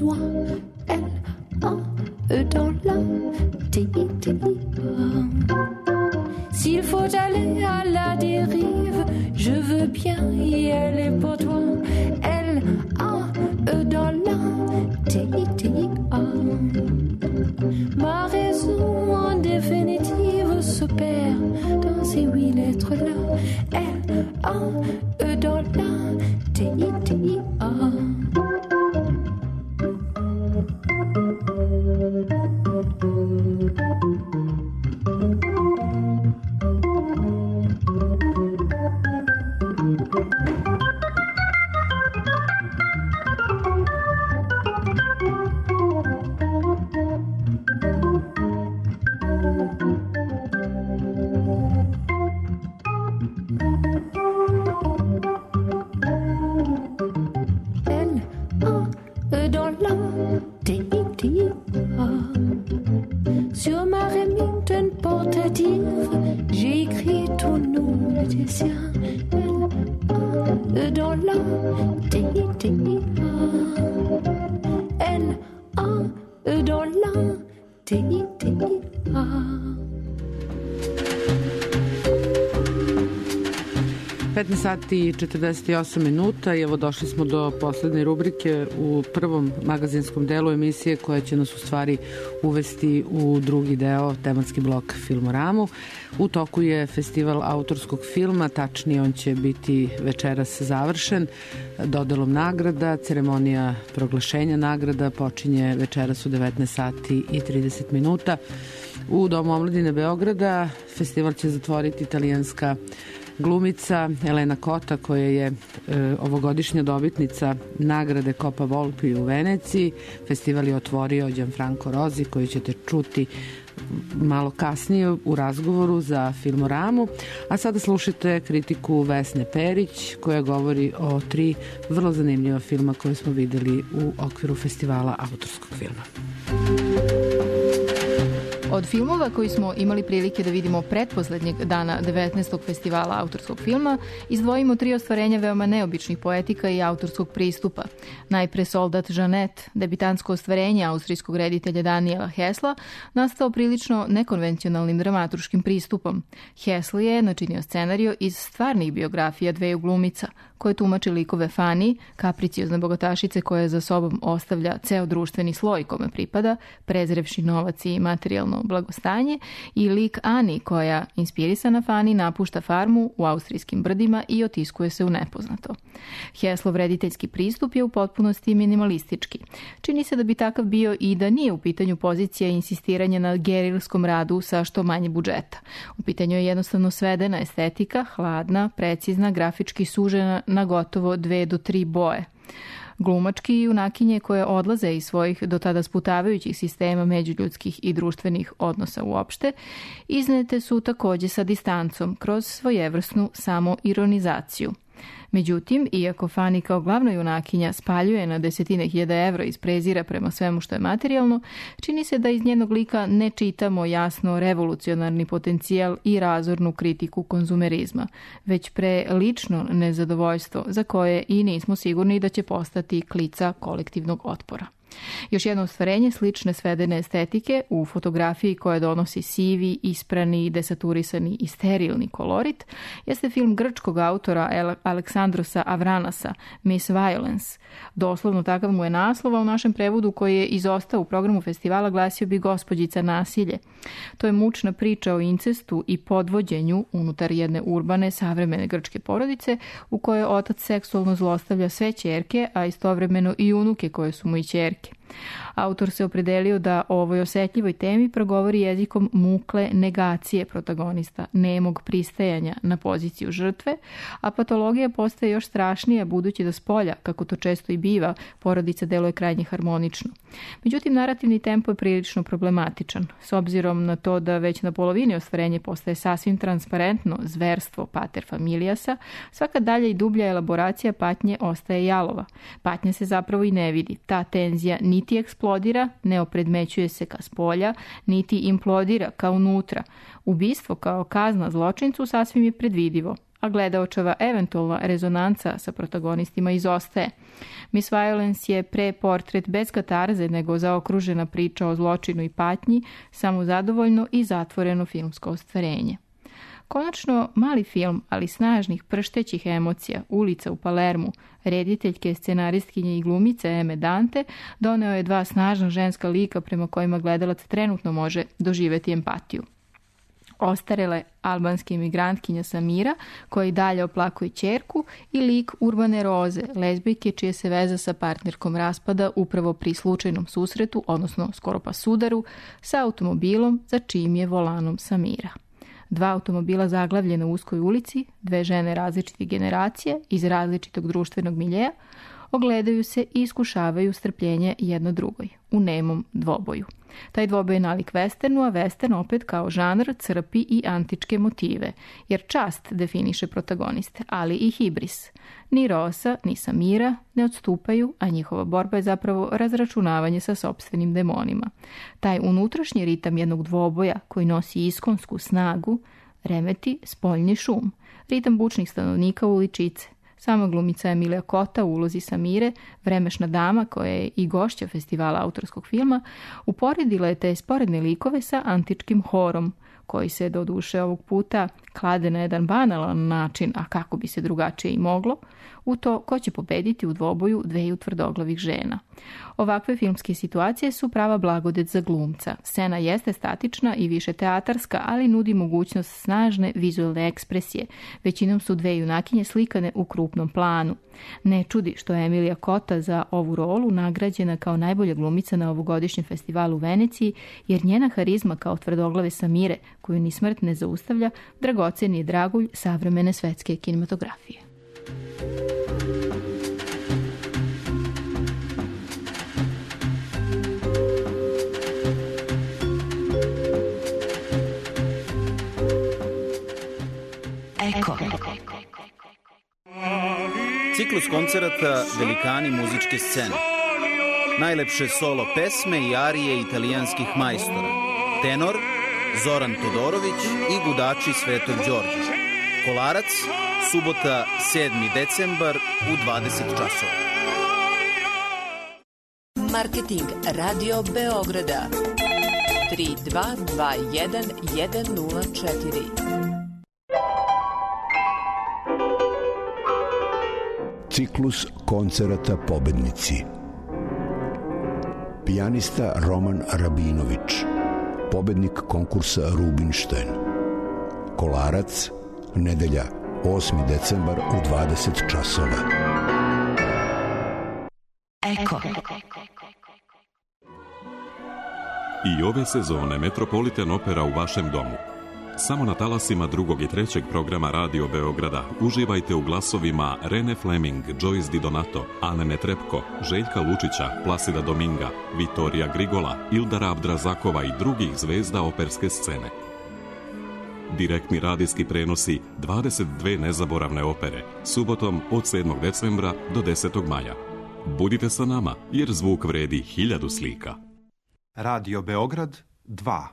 Speaker 16: doigts. L, A, E dans la, T, T, A. S'il faut aller à la dérive, je veux bien y aller pour toi. L, A, E dans la, T, T, A. Ma raison en définitive se perd dans ces huit lettres-là. L, A, E dans la, T, T, A. Sur ma Remington portative, j'ai écrit ton nom, le tien, L, A, E dans la, T, T, A. L, A, E dans la, T, T, A.
Speaker 5: petnaest sati i četrdeset osam minuta i evo došli smo do poslednje rubrike u prvom magazinskom delu emisije koja će nas u stvari uvesti u drugi deo, tematski blok Filmoramu. U toku je festival autorskog filma, tačnije on će biti večeras završen dodelom nagrada. Ceremonija proglašenja nagrada počinje večeras u devetnaest sati i trideset minuta. U Domu omladine Beograda festival će zatvoriti italijanska glumica Elena Kota, koja je e, ovogodišnja dobitnica nagrade Coppa Volpi u Veneciji. Festival je otvorio Gianfranco Rosi, koji ćete čuti malo kasnije u razgovoru za Filmoramu. A sada slušajte kritiku Vesne Perić, koja govori o tri vrlo zanimljiva filma koje smo videli u okviru festivala autorskog filma.
Speaker 4: Od filmova koji smo imali prilike da vidimo pretposlednjeg dana devetnaestog festivala autorskog filma, izdvojimo tri ostvarenja veoma neobičnih poetika i autorskog pristupa. Najpre Soldat Žanet, debitansko ostvarenje austrijskog reditelja Daniela Hesla, nastao prilično nekonvencionalnim dramaturškim pristupom. Hesl je načinio scenario iz stvarnih biografija dveju glumica, koje tumače likove Fani, kapriciozne bogatašice koja za sobom ostavlja ceo društveni sloj kome pripada, prezrevši novac i materijalno blagostanje, i lik Ani koja, inspirisana Fani, napušta farmu u austrijskim brdima i otiskuje se u nepoznato. Heslov rediteljski pristup je u potpunosti minimalistički. Čini se da bi takav bio i da nije u pitanju pozicija insistiranja na gerilskom radu sa što manje budžeta. U pitanju je jednostavno svedena estetika, hladna, precizna, grafički sužena na gotovo dve do tri boje. Glumački i junakinje koje odlaze iz svojih do tada sputavajućih sistema međuljudskih i društvenih odnosa uopšte, iznete su takođe sa distancom kroz svojevrsnu samoironizaciju. Međutim, iako Fani kao glavna junakinja spaljuje na desetine hiljada evra iz prezira prema svemu što je materijalno, čini se da iz njenog lika ne čitamo jasno revolucionarni potencijal i razornu kritiku konzumerizma, već pre lično nezadovoljstvo za koje i nismo sigurni da će postati klica kolektivnog otpora. Još jedno ostvarenje slične svedene estetike u fotografiji koja donosi sivi, isprani, desaturisani i sterilni kolorit jeste film grčkog autora Aleksandrosa Avranasa Miss Violence. Doslovno takav mu je naslov, a u našem prevodu koji je izostao u programu festivala glasio bi Gospođica nasilje. To je mučna priča o incestu i podvođenju unutar jedne urbane savremene grčke porodice u kojoj otac seksualno zlostavlja sve ćerke, a istovremeno i unuke koje su mu i ćerke. Autor se opredelio da o ovoj osetljivoj temi progovori jezikom mukle negacije protagonista, nemog pristajanja na poziciju žrtve, a patologija postaje još strašnija budući da spolja, kako to često i biva, porodica deluje krajnje harmonično. Međutim, narativni tempo je prilično problematičan, s obzirom na to da već na polovini ostvarenje postaje sasvim transparentno zverstvo pater familiasa, svaka dalja i dublja elaboracija patnje ostaje jalova. Patnja se zapravo i ne vidi, ta tenzija niti eksplodira, ne opredmećuje se ka spolja, niti implodira ka unutra. Ubistvo kao kazna zločincu sasvim je predvidivo, a gledaočeva eventualna rezonanca sa protagonistima izostaje. Miss Violence je pre portret bez katarze nego zaokružena priča o zločinu i patnji, samozadovoljno i zatvoreno filmsko ostvarenje. Konačno, mali film, ali snažnih prštećih emocija, Ulica u Palermu, rediteljke, scenaristkinje i glumice Eme Dante, doneo je dva snažna ženska lika prema kojima gledalac trenutno može doživeti empatiju. Ostarele albanske imigrantkinja Samira, koja i dalje oplakuje ćerku, i lik Urbane Roze, lezbijke čije se veza sa partnerkom raspada upravo pri slučajnom susretu, odnosno skoro pa sudaru, sa automobilom za čijim je volanom Samira. Dva automobila zaglavljena u uskoj ulici, dve žene različitih generacija iz različitog društvenog miljeja, ogledaju se i iskušavaju strpljenje jedno drugoj, u nemom dvoboju. Taj dvoboj je nalik westernu, a western opet kao žanr crpi i antičke motive, jer čast definiše protagoniste, ali i hibris. Ni Rosa, ni Samira ne odstupaju, a njihova borba je zapravo razračunavanje sa sopstvenim demonima. Taj unutrašnji ritam jednog dvoboja koji nosi iskonsku snagu remeti spoljni šum, ritam bučnih stanovnika uličice. Sama glumica Emilija Kota u ulozi Samire, vremešna dama koja je i gošća festivala autorskog filma, uporedila je te sporedne likove sa antičkim horom, koji se do duše ovog puta klade na jedan banalan način, a kako bi se drugačije i moglo, u to ko će pobediti u dvoboju dveju tvrdoglavih žena. Ovakve filmske situacije su prava blagodet za glumca. Scena jeste statična i više teatarska, ali nudi mogućnost snažne vizualne ekspresije. Većinom su dve junakinje slikane u krupnom planu. Ne čudi što je Emilija Kota za ovu rolu nagrađena kao najbolja glumica na ovogodišnjem festivalu u Veneciji, jer njena harizma kao tvrdoglave Samire, koju ni smrt ne zaustavlja, dragoceni je dragulj savremene svetske kinematografije.
Speaker 8: Eko. Ciklus koncerata Velikani muzičke scene. Najlepše solo pesme i arije italijanskih majstora. Tenor Zoran Todorović i gudači Svetog Đorđa. Kolarac, subota sedmi decembar u dvadeset časova.
Speaker 9: Marketing Radio Beograda tri dva dva jedan jedan nula četiri.
Speaker 23: Ciklus koncerata Pobednici. Pijanista Roman Rabinović, pobednik konkursa Rubinštajn. Kolarac, nedelja osmi decembar u dvadeset časova.
Speaker 8: Eko.
Speaker 24: I ove sezone Metropolitan Opera u vašem domu. Samo na talasima drugog i trećeg programa Radio Beograda uživajte u glasovima Rene Fleming, Joyce Di Donato, Ane Netrepko, Željka Lučića, Plasida Dominga, Vitorija Grigola, Ildara Abdrazakova i drugih zvezda operske scene. Direktni radijski prenosi dvadeset dve nezaboravne opere, subotom od sedmog decembra do desetog maja. Budite sa nama, jer zvuk vredi hiljadu slika.
Speaker 22: Radio Beograd dva.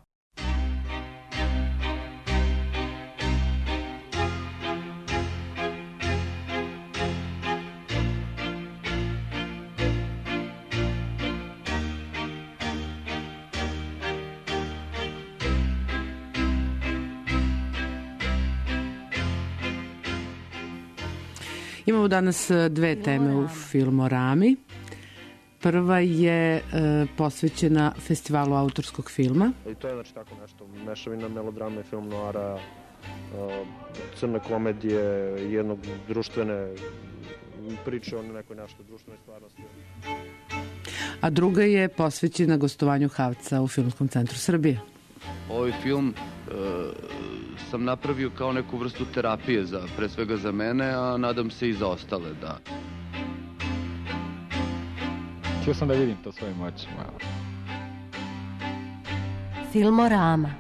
Speaker 5: Imamo danas dve teme u Filmorami. Prva je e, posvećena festivalu autorskog filma.
Speaker 25: I to je znači tako nešto, mešavina melodrame, film noara, e, crne komedije, jednog društvene priče o nekoj našoj društvenoj stvarnosti.
Speaker 5: A druga je posvećena gostovanju Havca u Filmskom centru Srbije.
Speaker 26: Ovaj film e, sam napravio kao neku vrstu terapije, za, pre svega za mene, a nadam se i za ostale, da.
Speaker 27: Htio sam da vidim to svojim očima.
Speaker 8: Filmorama.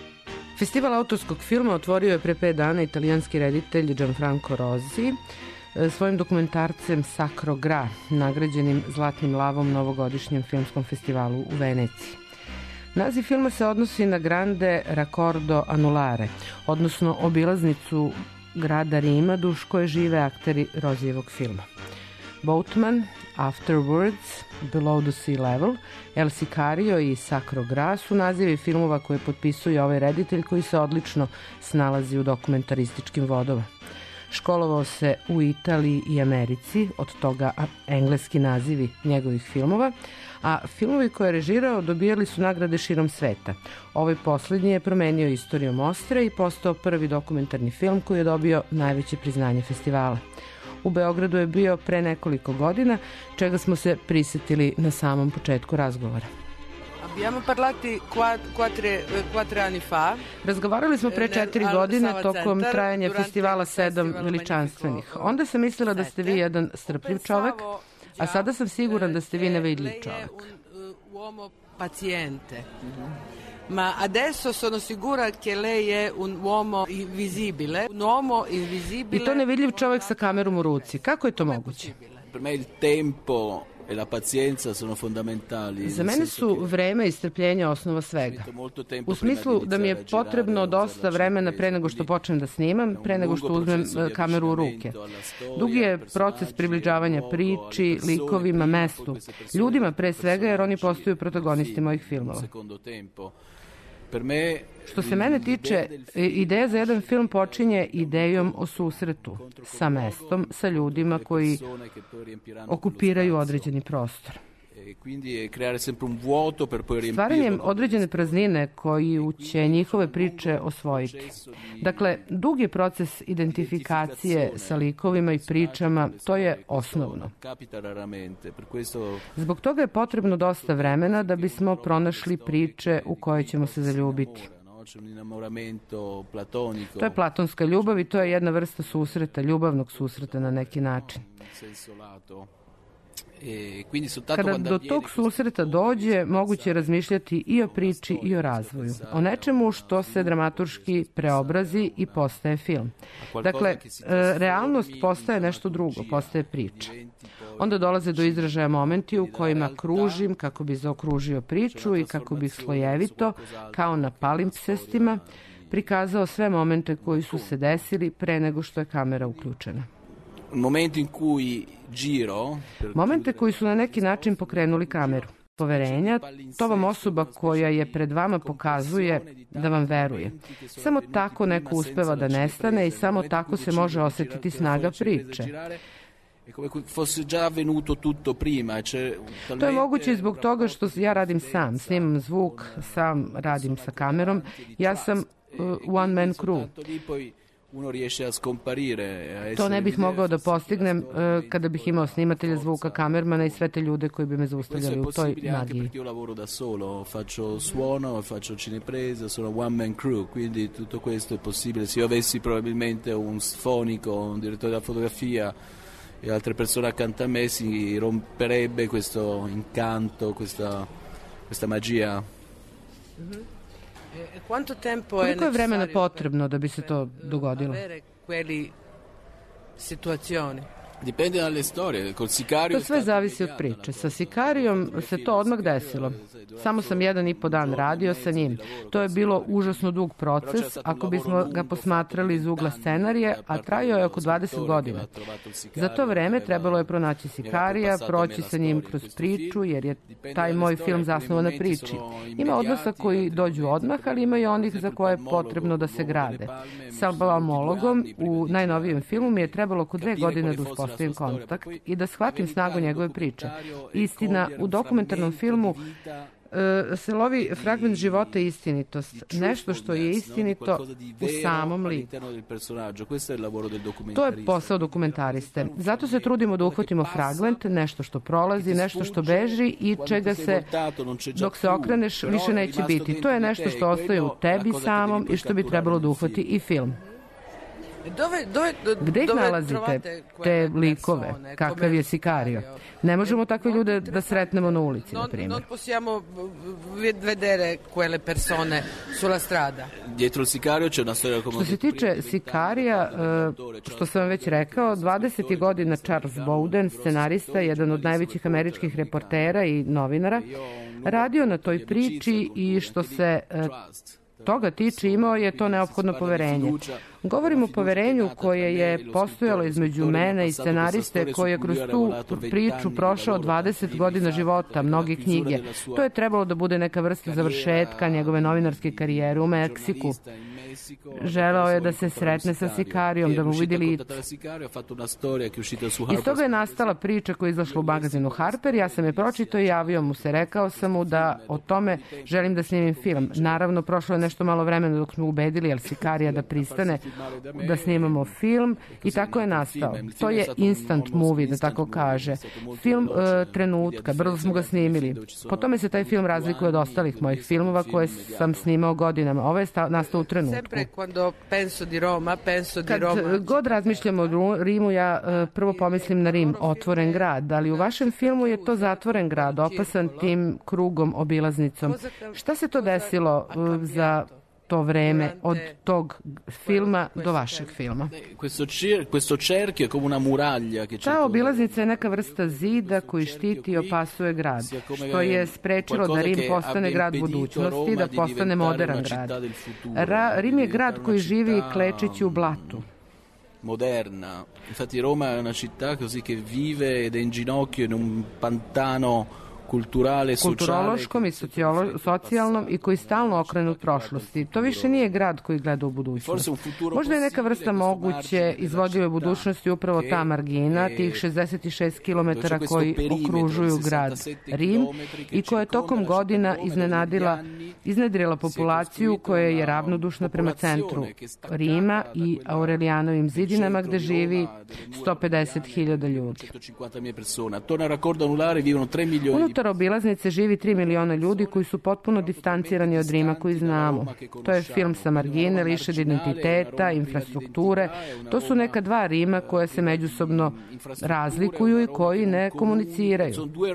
Speaker 5: Festival autorskog filma otvorio je pre pet dana italijanski reditelj Gianfranco Rosi. svojim dokumentarcem Sacro Gra, nagrađenim Zlatnim lavom na ovogodišnjem filmskom festivalu u Veneciji. Naziv filma se odnosi na Grande Raccordo Anulare, odnosno obilaznicu grada Rima duž koje žive akteri Rozijevog filma. Boatman, Afterwards, Below the Sea Level, El Sicario i Sacro Gra su nazivi filmova koje potpisuje ovaj reditelj koji se odlično snalazi u dokumentarističkim vodama. Školovao se u Italiji i Americi, od toga engleski nazivi njegovih filmova, a filmovi koje je režirao dobijali su nagrade širom sveta. Ovaj posljednji je promenio istoriju Mostre i postao prvi dokumentarni film koji je dobio najveće priznanje festivala. U Beogradu je bio pre nekoliko godina, čega smo se prisetili na samom početku razgovora.
Speaker 3: Abbiamo parlati quattro, quattro anni fa.
Speaker 5: Razgovarali smo pre četiri godine tokom trajanja festivala Sedam veličanstvenih. Onda sam mislila da ste vi jedan strpljiv čovek, a sada sam siguran da ste vi nevidljiv čovek.
Speaker 3: Uomo paziente. Ma adesso sono sicura che lei è un uomo invisibile, un uomo invisibile.
Speaker 5: I to nevidljiv čovek sa kamerom u ruci. Kako je to moguće?
Speaker 6: Per me il tempo e la pazienza sono fondamentali.
Speaker 5: Za mene su vreme i strpljenje osnova svega. U smislu da mi je potrebno dosta vremena pre nego što počnem da snimam, pre nego što uzmem kameru u ruke. Dugi je proces približavanja priči, likovima, mestu, ljudima pre svega jer oni postaju protagonisti mojih filmova. Što se mene tiče, ideja za jedan film počinje idejom o susretu sa mestom, sa ljudima koji okupiraju određeni prostor. Stvaranjem određene praznine koju će njihove priče osvojiti. Dakle, dug je proces identifikacije sa likovima i pričama, to je osnovno. Zbog toga je potrebno dosta vremena da bismo pronašli priče u koje ćemo se zaljubiti. To je platonska ljubav i to je jedna vrsta susreta, ljubavnog susreta na neki način. Kada do tog susreta dođe, moguće je razmišljati i o priči i o razvoju. O nečemu što se dramaturški preobrazi i postaje film. Dakle, realnost postaje nešto drugo, postaje priča. Onda dolaze do izražaja momenti u kojima kružim kako bi zaokružio priču i kako bih slojevito, kao na palimpsestima, prikazao sve momente koji su se desili pre nego što je kamera uključena. Momente koji su na neki način pokrenuli kameru. Poverenja, to vam osoba koja je pred vama pokazuje da vam veruje. Samo tako neko uspeva da nestane i samo tako se može osjetiti snaga priče. To je moguće zbog toga što ja radim sam, snimam zvuk, sam radim sa kamerom. Ja sam uh, one man crew. To ne bih mogao da postignem uh, kada bih imao snimatelja zvuka, kamermana i sve te ljude koji bi me zaustavljali u toj magiji.
Speaker 6: Faccio suono, faccio cinepresa, sono one man crew, quindi tutto questo è possibile. Se io avessi probabilmente un fonico, un direttore della fotografia e altre persone accanto a me, si romperebbe questo incanto, questa, questa magia.
Speaker 3: Mm-hmm.
Speaker 5: Koliko je vremena potrebno da bi se to dogodilo? To sve zavisi od priče. Sa Sicarijom se to odmah desilo. Samo sam jedan i po dan radio sa njim. To je bilo užasno dug proces, ako bismo ga posmatrali iz ugla scenarije, a trajao je oko dvadeset godina. Za to vreme trebalo je pronaći Sicarija, proći sa njim kroz priču, jer je taj moj film zasnovan na priči. Ima odnosa koji dođu odmah, ali ima i onih za koje je potrebno da se grade. Sa Balmologom u najnovijem filmu mi je trebalo oko dve godine da uspostavim kontakt i da shvatim snagu njegove priče. Istina, u dokumentarnom filmu uh, se lovi fragment života i istinitost. Nešto što je istinito u samom liku. To je posao dokumentariste. Zato se trudimo da uhvatimo fragment, nešto što prolazi, nešto što beži i čega se, dok se okreneš, više neće biti. To je nešto što ostaje u tebi samom i što bi trebalo da uhvati i film.
Speaker 3: Dove, dove,
Speaker 5: Gde ih
Speaker 3: dove
Speaker 5: nalazite, te likove?
Speaker 3: persone,
Speaker 5: Kakav je Sicario? Ne možemo takve ljude da sretnemo na ulici, na
Speaker 3: Non,
Speaker 5: primjer.
Speaker 3: non possiamo vedere quelle persone sulla strada.
Speaker 6: Dietro il Sicario c'è una storia come...
Speaker 5: Što se tiče Sicarija, e, što sam vam već rekao, dvadesetih godina Charles Bowden, scenarista, jedan od najvećih američkih reportera i novinara, radio na toj priči i što se e, toga tiče, imao je to neophodno poverenje. Govorim o poverenju koje je postojalo između mene i scenariste koji je kroz tu priču prošao dvadeset godina života, mnoge knjige. To je trebalo da bude neka vrsta završetka njegove novinarske karijere u Meksiku. Želeo je da se sretne sa Sicarijom, da mu vidi lice. Iz toga je nastala priča koja je izašla u magazinu Harper. Ja sam je pročitao i javio mu se. Rekao sam mu da o tome želim da snimim film. Naravno, prošlo je nešto malo vremena dok smo ubedili El Sicarija da pristane da snimamo film i tako je nastao. To je instant movie, da tako kaže. Film uh, trenutka, brzo smo ga snimili. Po tome se taj film razlikuje od ostalih mojih filmova koje sam snimao godinama. Ovo je sta, nastao u trenutku. Kad god razmišljam o Rimu, ja uh, prvo pomislim na Rim, otvoren grad, ali u vašem filmu je to zatvoren grad, opasan tim krugom, obilaznicom. Šta se to desilo uh, za to vreme od tog filma do vašeg filma? Ta obilaznica je neka vrsta zida koji štiti i opasuje grad, što je sprečilo da Rim postane grad budućnosti, da postane modern grad. Ra, Rim je grad koji živi klečeći u blatu.
Speaker 6: Moderna. Infatti Roma è una città così che vive ed è in ginocchio in un pantano
Speaker 5: kulturološkom i socijalnom i koji stalno okrenut prošlosti. To više nije grad koji gleda u budućnost. Možda je neka vrsta moguće izvodive budućnosti upravo ta margina, tih šezdeset šest kilometara koji okružuju grad Rim i koja je tokom godina iznenadila, iznedrila populaciju koja je ravnodušna prema centru Rima i Aurelijanovim zidinama gde živi sto pedeset hiljada ljudi. Unutar obilaznice živi tri miliona ljudi koji su potpuno distancirani od Rima koji znamo. To je film sa margine, lišen identiteta, infrastrukture. To su neka dva Rima koje se međusobno razlikuju i koji ne komuniciraju.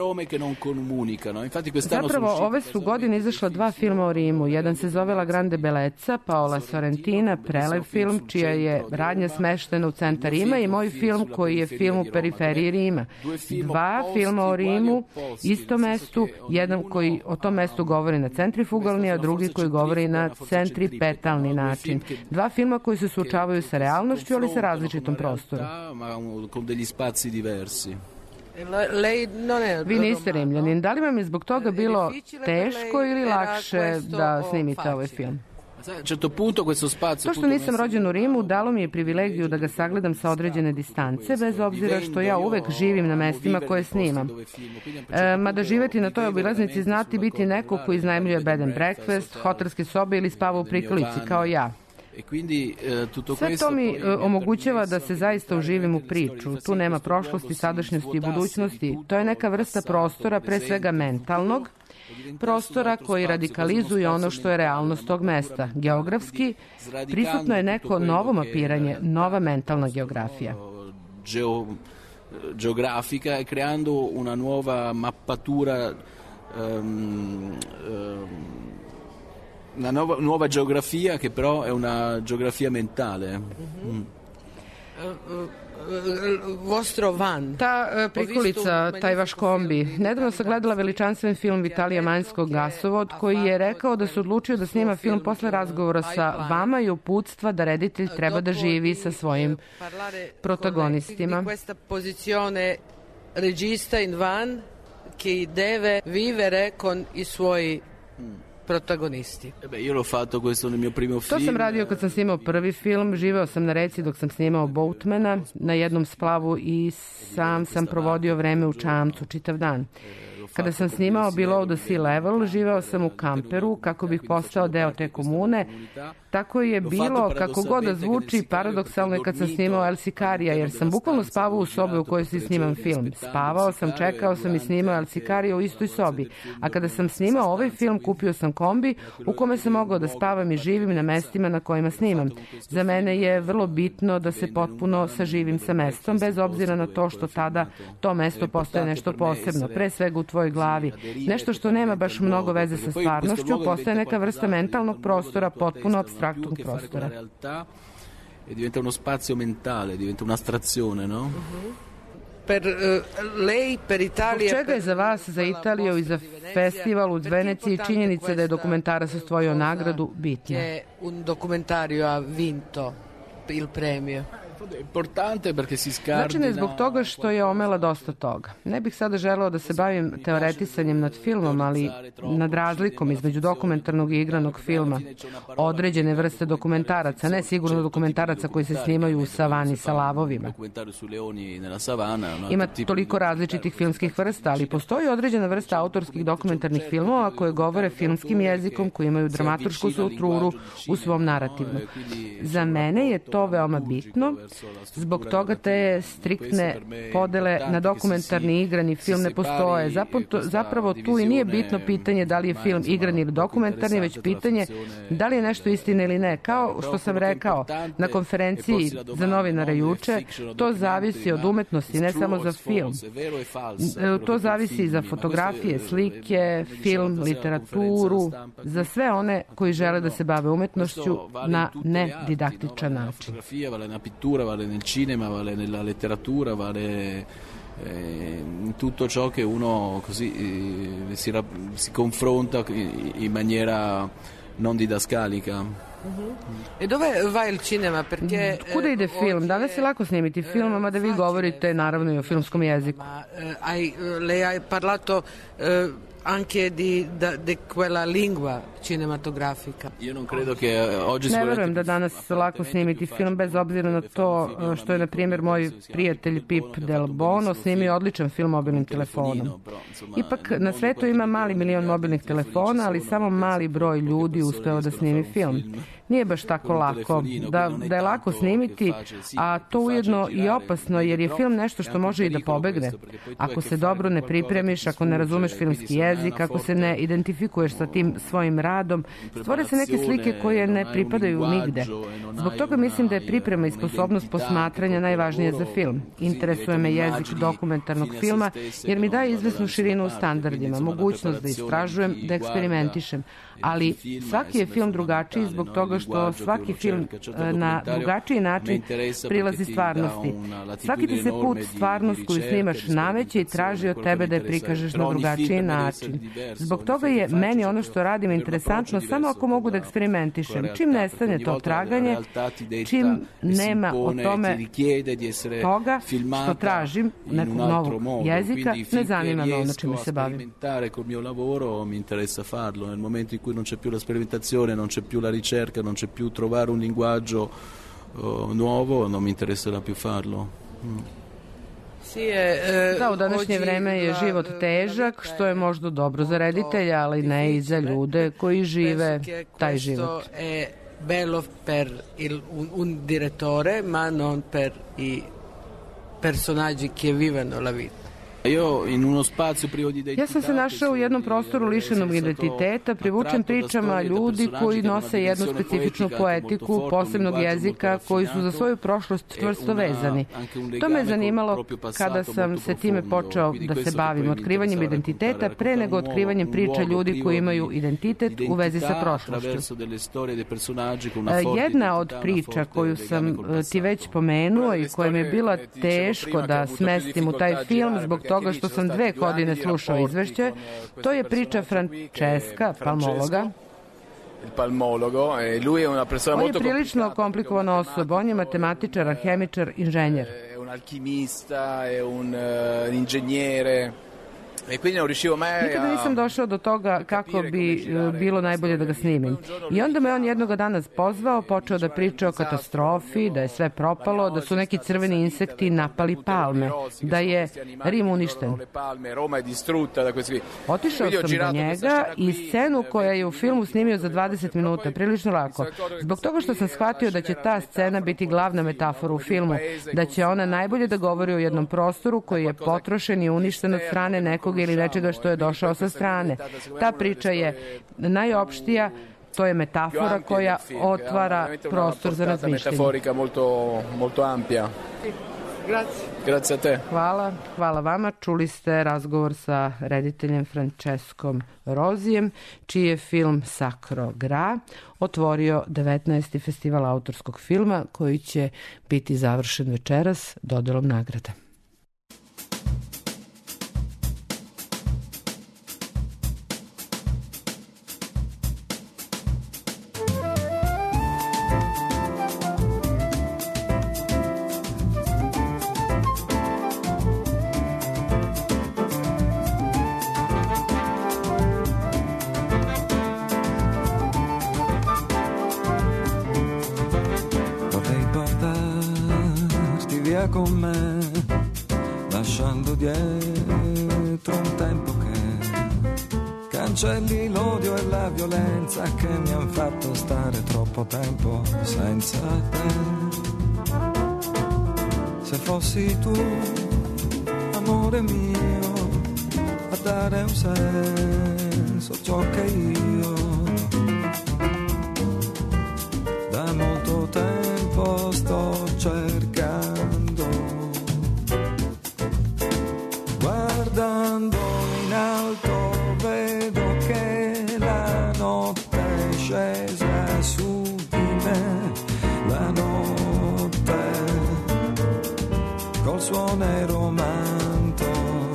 Speaker 5: Zapravo, ove su godine izašla dva filma o Rimu. Jedan se zove La Grande Bellezza, Paola Sorrentina, prelev film, čija je radnja smeštena u centar Rima, i moj film koji je film u periferiji Rima. Dva filma o Rimu, isto mestu, jedan koji o tom mestu govori na centrifugalni, a drugi koji govori na centripetalni način. Dva filma koji se suočavaju sa realnošću, ali sa različitom prostorom. Vi niste Rimljanin. Da li vam je zbog toga bilo teško ili lakše da snimite ovaj film? To što nisam rođen u Rimu dalo mi je privilegiju da ga sagledam sa određene distance, bez obzira što ja uvek živim na mestima koje snimam. E, mada živeti na toj obilaznici znati biti neko koji iznajmljuje bed and breakfast, hotelske sobe ili spava u prikolici, kao ja. Sve to mi omogućava da se zaista uživim u priču. Tu nema prošlosti, sadašnjosti i budućnosti. To je neka vrsta prostora, pre svega mentalnog, prostora koji radikalizuje ono što je realnost tog mesta. Geografski, prisutno je neko novo mapiranje, nova mentalna geografija.
Speaker 6: Geografika e creando una nuova mappatura, um, um, una nuova, nuova geografia che però è una geografia mentale. Mm.
Speaker 5: Ta uh, prikolica, taj vaš kombi. Nedavno sam gledala veličanstven film Vitalija Manjskog Gasovod, koji je rekao da se odlučio da snima film posle razgovora sa vama i uputstva da reditelj treba da živi sa svojim protagonistima.
Speaker 3: Regista in van che deve vivere con i suoi protagonisti.
Speaker 5: To sam radio kad sam snimao prvi film. Živeo sam na reci dok sam snimao Boatmana na jednom splavu i sam sam provodio vreme u čamcu čitav dan. Kada sam snimao Below the Sea Level, živeo sam u kamperu kako bih postao deo te komune. Tako je bilo, kako god da zvuči, paradoksalno je kad sam snimao El Sicaria, jer sam bukvalno spavao u sobi u kojoj si snimam film. Spavao sam, čekao sam i snimao El Sicaria u istoj sobi. A kada sam snimao ovaj film, kupio sam kombi u kome sam mogao da spavam i živim na mestima na kojima snimam. Za mene je vrlo bitno da se potpuno saživim sa mestom, bez obzira na to što tada to mesto postaje nešto posebno, pre svega u tvojoj glavi. Nešto što nema baš mnogo veze sa stvarnošću, postaje neka vrsta mentalnog prostora, potpuno apstraktnog prostora.
Speaker 6: E diventa uno spazio mentale, diventa un'astrazione, no?
Speaker 3: Per uh, lei, per Italija...
Speaker 5: Zbog čega je za vas, za Italiju i za festival u Veneciji činjenica da je dokumentarac osvojio nagradu bitna?
Speaker 3: Un documentario ha vinto il premio.
Speaker 5: Značajno je zbog toga što je omela dosta toga. Ne bih sada želeo da se bavim teoretisanjem nad filmom, ali nad razlikom između dokumentarnog i igranog filma. Određene vrste dokumentaraca, ne sigurno dokumentaraca koji se snimaju u savani sa lavovima. Ima toliko različitih filmskih vrsta, ali postoji određena vrsta autorskih dokumentarnih filmova koje govore filmskim jezikom, koji imaju dramaturšku strukturu u svom narativu. Za mene je to veoma bitno. Zbog toga te striktne podele na dokumentarni i igrani film ne postoje. Zapravo tu i nije bitno pitanje da li je film igrani ili dokumentarni, već pitanje da li je nešto istina ili ne. Kao što sam rekao na konferenciji za novinare juče, to zavisi od umetnosti, ne samo za film. To zavisi i za fotografije, slike, film, literaturu, za sve one koji žele da se bave umetnošću na nedidaktičan način.
Speaker 6: Vale nel cinema, vale nella letteratura, vale eh, in tutto ciò che uno così eh, si, si confronta in maniera non didascalica.
Speaker 3: E dove va il cinema? Perché
Speaker 5: kuda ide film? Danas je lako snimiti film, mada vi govorite naravno i o filmskom jeziku.
Speaker 3: Hai, lei ha parlato anche di, da, di quella lingua cinematografica.
Speaker 6: Io non credo che oggi
Speaker 5: ne verujem da danas lako snimiti film, bez obzira na to što je, na primjer, moj prijatelj Pip Del Bono snimio odličan film mobilnim telefonom. Ipak, na svetu ima mali milion mobilnih telefona, ali samo mali broj ljudi uspeo da snimi film. Nije baš tako lako. Da, da je lako snimiti, a to ujedno i opasno, jer je film nešto što može i da pobegne. Ako se dobro ne pripremiš, ako ne razumeš filmski jezik, ako se ne identifikuješ sa tim svojim radom, stvore se neke slike koje ne pripadaju nigde. Zbog toga mislim da je priprema i sposobnost posmatranja najvažnije za film. Interesuje me jezik dokumentarnog filma, jer mi daje izvesnu širinu u standardima, mogućnost da istražujem, da eksperimentišem. Ali svaki je film drugačiji zbog toga što svaki film na drugačiji način prilazi stvarnosti. Svaki ti se put stvarnost koju snimaš nameće i traži od tebe da je prikažeš na drugačiji način. Zbog toga je meni ono što radim interesantno samo ako mogu da eksperimentišem. Čim nestane to traganje, čim nema o tome toga što tražim nekog novog jezika, ne zanima me ono čime se bavim.
Speaker 6: Cui non c'è più la sperimentazione, non c'è più la ricerca, non c'è più trovare un linguaggio uh, nuovo, non mi interesserà più farlo. Mm.
Speaker 5: Da, u današnje vreme je život težak, što je možda dobro za reditelja, ali ne i za ljude koji žive taj život.
Speaker 3: Bello per il, un, un direttore, ma non per i personaggi che vivono la vita.
Speaker 5: Ja sam se našao u jednom prostoru lišenog identiteta, privučen pričama ljudi koji nose jednu specifičnu poetiku, posebnog jezika, koji su za svoju prošlost čvrsto vezani. To me je zanimalo kada sam se time počeo da se bavim, otkrivanjem identiteta pre nego otkrivanjem priča ljudi koji imaju identitet u vezi sa prošlošću. Jedna od priča koju sam ti već pomenuo i koja mi je bila teško da smestim u taj film zbog toga što sam dve godine slušao izvešće, to je priča Francesca, palmologa. On je prilično komplikovana osoba, on je matematičar, hemičar, inženjer.
Speaker 6: E quindi non riuscivo mai
Speaker 5: Nikada nisam došao do toga kako bi bilo najbolje da ga snimim. I onda me on jednog dana pozvao, počeo da priča o katastrofi, da je sve propalo, da su neki crveni insekti napali palme, da je Rim uništen. Otišao sam do njega i scenu koja je u filmu snimio za dvadeset minuta, prilično lako. Zbog toga što sam shvatio da će ta scena biti glavna metafora u filmu, da će ona najbolje da govori o jednom prostoru koji je potrošen i uništen od strane nekog ili nečega što je došao sa strane. Ta priča je najopštija, to je metafora koja otvara prostor za razmišljanje.
Speaker 6: Metaforika molto, molto ampia.
Speaker 5: Grazie.
Speaker 6: Grazie a te.
Speaker 5: Hvala, hvala vama. Čuli ste razgovor sa rediteljem Francescom Rozijem, čiji je film Sacro Gra otvorio devetnaesti festival autorskog filma, koji će biti završen večeras dodelom nagrada.
Speaker 7: Con me, lasciando dietro un tempo che cancelli l'odio e la violenza che mi han fatto stare troppo tempo senza te. Se fossi tu, amore mio, a dare un senso ciò che io da molto tempo sto cercando. Guardando in alto vedo che la notte è scesa su di me, la notte col suo nero manto,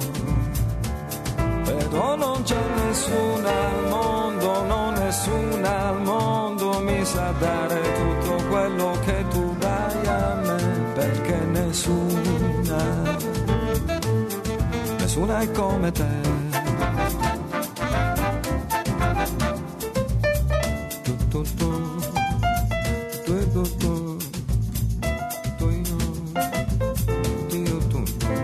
Speaker 7: però non c'è nessuna al mondo, no nessuna al mondo mi sa dare tutto quello che tu dai a me, perché nessuna nessuna è come te. Tu, tu, tu, tu, tu, tu, tu, io, io, tu.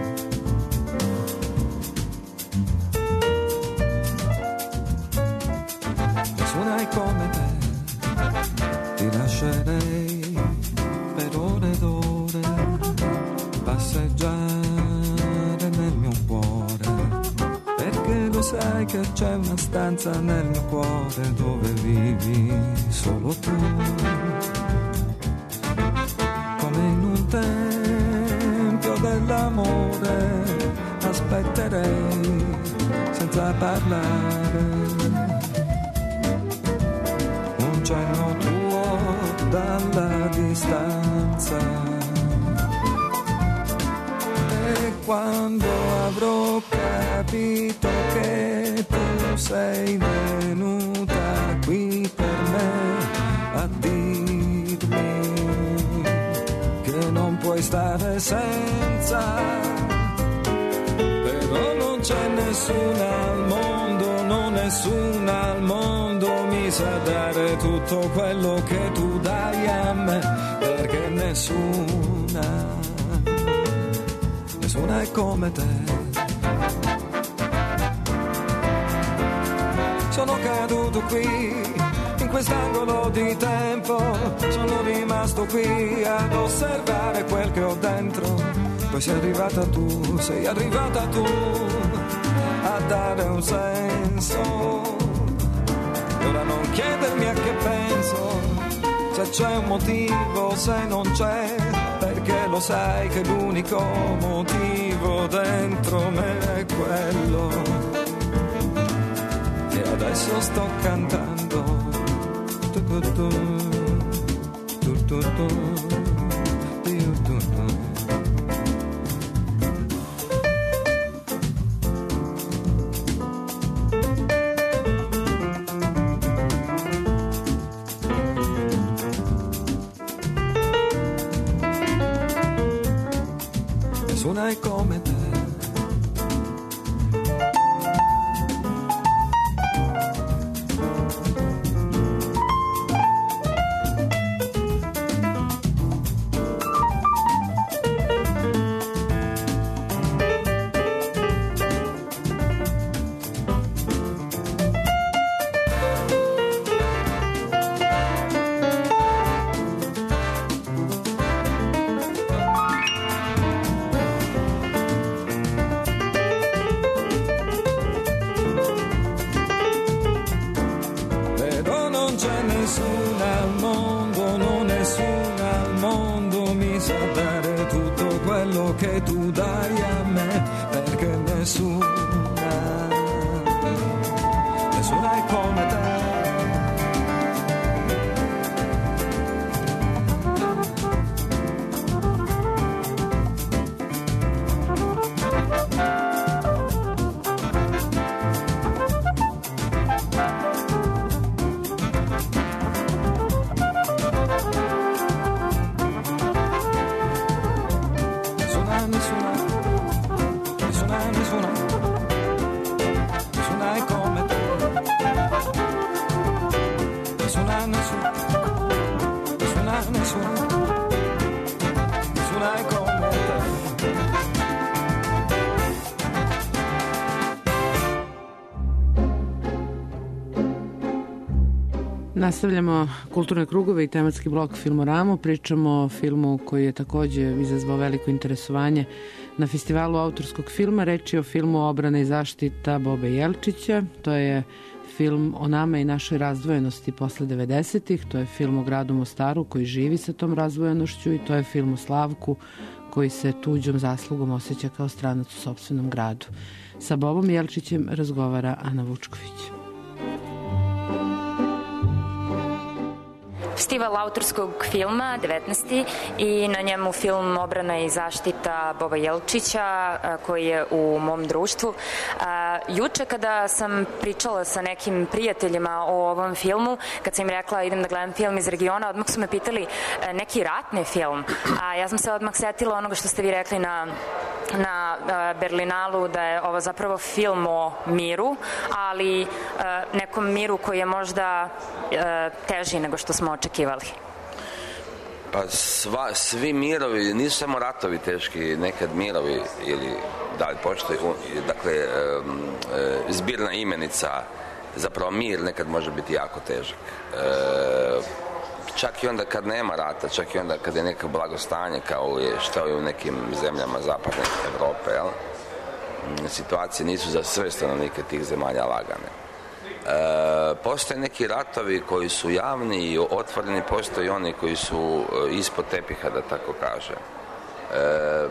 Speaker 7: Nessuna è come te. Ti lascerei per ore ed ore passeggiare nel mio cuore, perché lo sai che c'è una stanza nel mio cuore dove vivi solo tu, come in un tempio dell'amore aspetterei senza parlare un cenno tuo dalla distanza. Quando avrò capito che tu sei venuta qui per me a dirmi che non puoi stare senza, però non c'è nessuna al mondo, no nessuna al mondo mi sa dare tutto quello che tu dai a me, perché nessuna nessuna è come te. Sono caduto qui, in quest'angolo di tempo, sono rimasto qui ad osservare quel che ho dentro. Poi sei arrivata tu, sei arrivata tu, a dare un senso. E ora non chiedermi a che penso, se c'è un motivo, se non c'è, perché lo sai che l'unico motivo dentro me è quello che adesso sto cantando. Tu, tu, tu, tu, tu, tu, tu, tu, tu. Nessuna è come te. nessuna al mondo, no nessuna al mondo mi sa dare tutto quello che tu dai a me, perché nessuna, nessuna è come te.
Speaker 5: Nastavljamo kulturne krugove i tematski blok Filmoramu. Pričamo o filmu koji je takođe izazvao veliko interesovanje na festivalu autorskog filma. Reč je o filmu Obrana i zaštita Bobe Jelčića. To je film o nama i našoj razdvojenosti posle devedesetih. To je film o gradu Mostaru koji živi sa tom razdvojenošću i to je film o Slavku koji se tuđom zaslugom osjeća kao stranac u sopstvenom gradu. Sa Bobom Jelčićem razgovara Ana Vučković.
Speaker 10: Festival autorskog filma, devetnaesti i na njemu film Obrana i zaštita Boba Jelčića koji je u mom društvu. Juče kada sam pričala sa nekim prijateljima o ovom filmu, kad sam im rekla idem da gledam film iz regiona, odmah su me pitali neki ratni film, a ja sam se odmah setila onoga što ste vi rekli na na Berlinalu, da je ovo zapravo film o miru, ali nekom miru koji je možda teži nego što smo očekivali.
Speaker 11: Pa sva, svi mirovi, nisu samo ratovi teški, nekad mirovi ili da li postoji, dakle zbirna imenica, zapravo mir nekad može biti jako težak. Čak i onda kad nema rata, čak i onda kad je neko blagostanje kao je što je u nekim zemljama zapadne Evrope, jel? Situacije nisu za sve stanovnike tih zemalja lagane. E, postoje neki ratovi koji su javni i otvoreni, postoje oni koji su ispod tepiha, da tako kažem. E,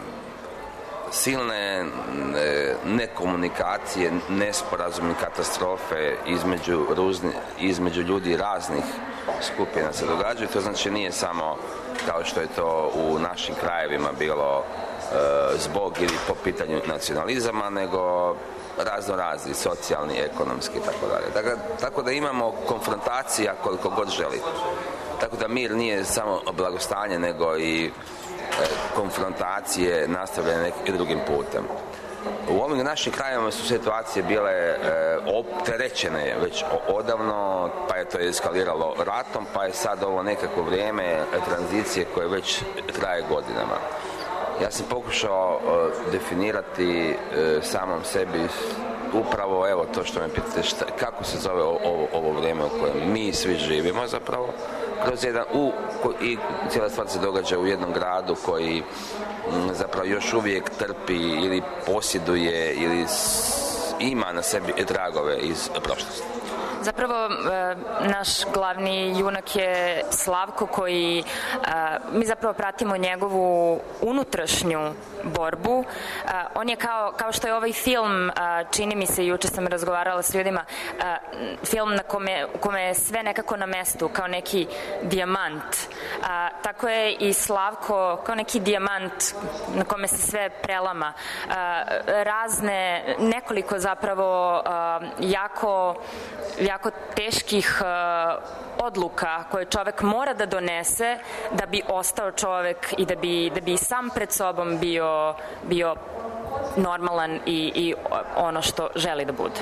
Speaker 11: silne nekomunikacije, nesporazumi, katastrofe između, ruzni, između ljudi raznih skupina se događaju. To znači nije samo kao što je to u našim krajevima bilo e, zbog ili po pitanju nacionalizama, nego razno razni, socijalni, ekonomski i tako dalje. Dakle, tako da imamo konfrontacija koliko god želite. Tako da mir nije samo blagostanje, nego i konfrontacije nastavljene nekim drugim putem. U ovim našim krajevima su situacije bile e, opterećene već odavno, pa je to eskaliralo ratom, pa je sad ovo nekako vrijeme tranzicije koje već traje godinama. Ja sam pokušao e, definirati e, samom sebi upravo evo to što me pitate, šta, kako se zove ovo, ovo vrijeme u kojem mi svi živimo zapravo, kroz jedan, u, i cijela stvar se događa u jednom gradu koji m, zapravo još uvijek trpi ili posjeduje ili s, ima na sebi tragove iz prošlosti.
Speaker 10: Zapravo, naš glavni junak je Slavko koji, mi zapravo pratimo njegovu unutrašnju borbu. On je kao, kao što je ovaj film, čini mi se, juče sam razgovarala s ljudima, film na kome, u kome je sve nekako na mestu, kao neki dijamant. Tako je i Slavko kao neki dijamant na kome se sve prelama. Razne, nekoliko zapravo jako jako teških uh, odluka koje čovek mora da donese da bi ostao čovek i da bi, da bi sam pred sobom bio, bio normalan i, i ono što želi da bude.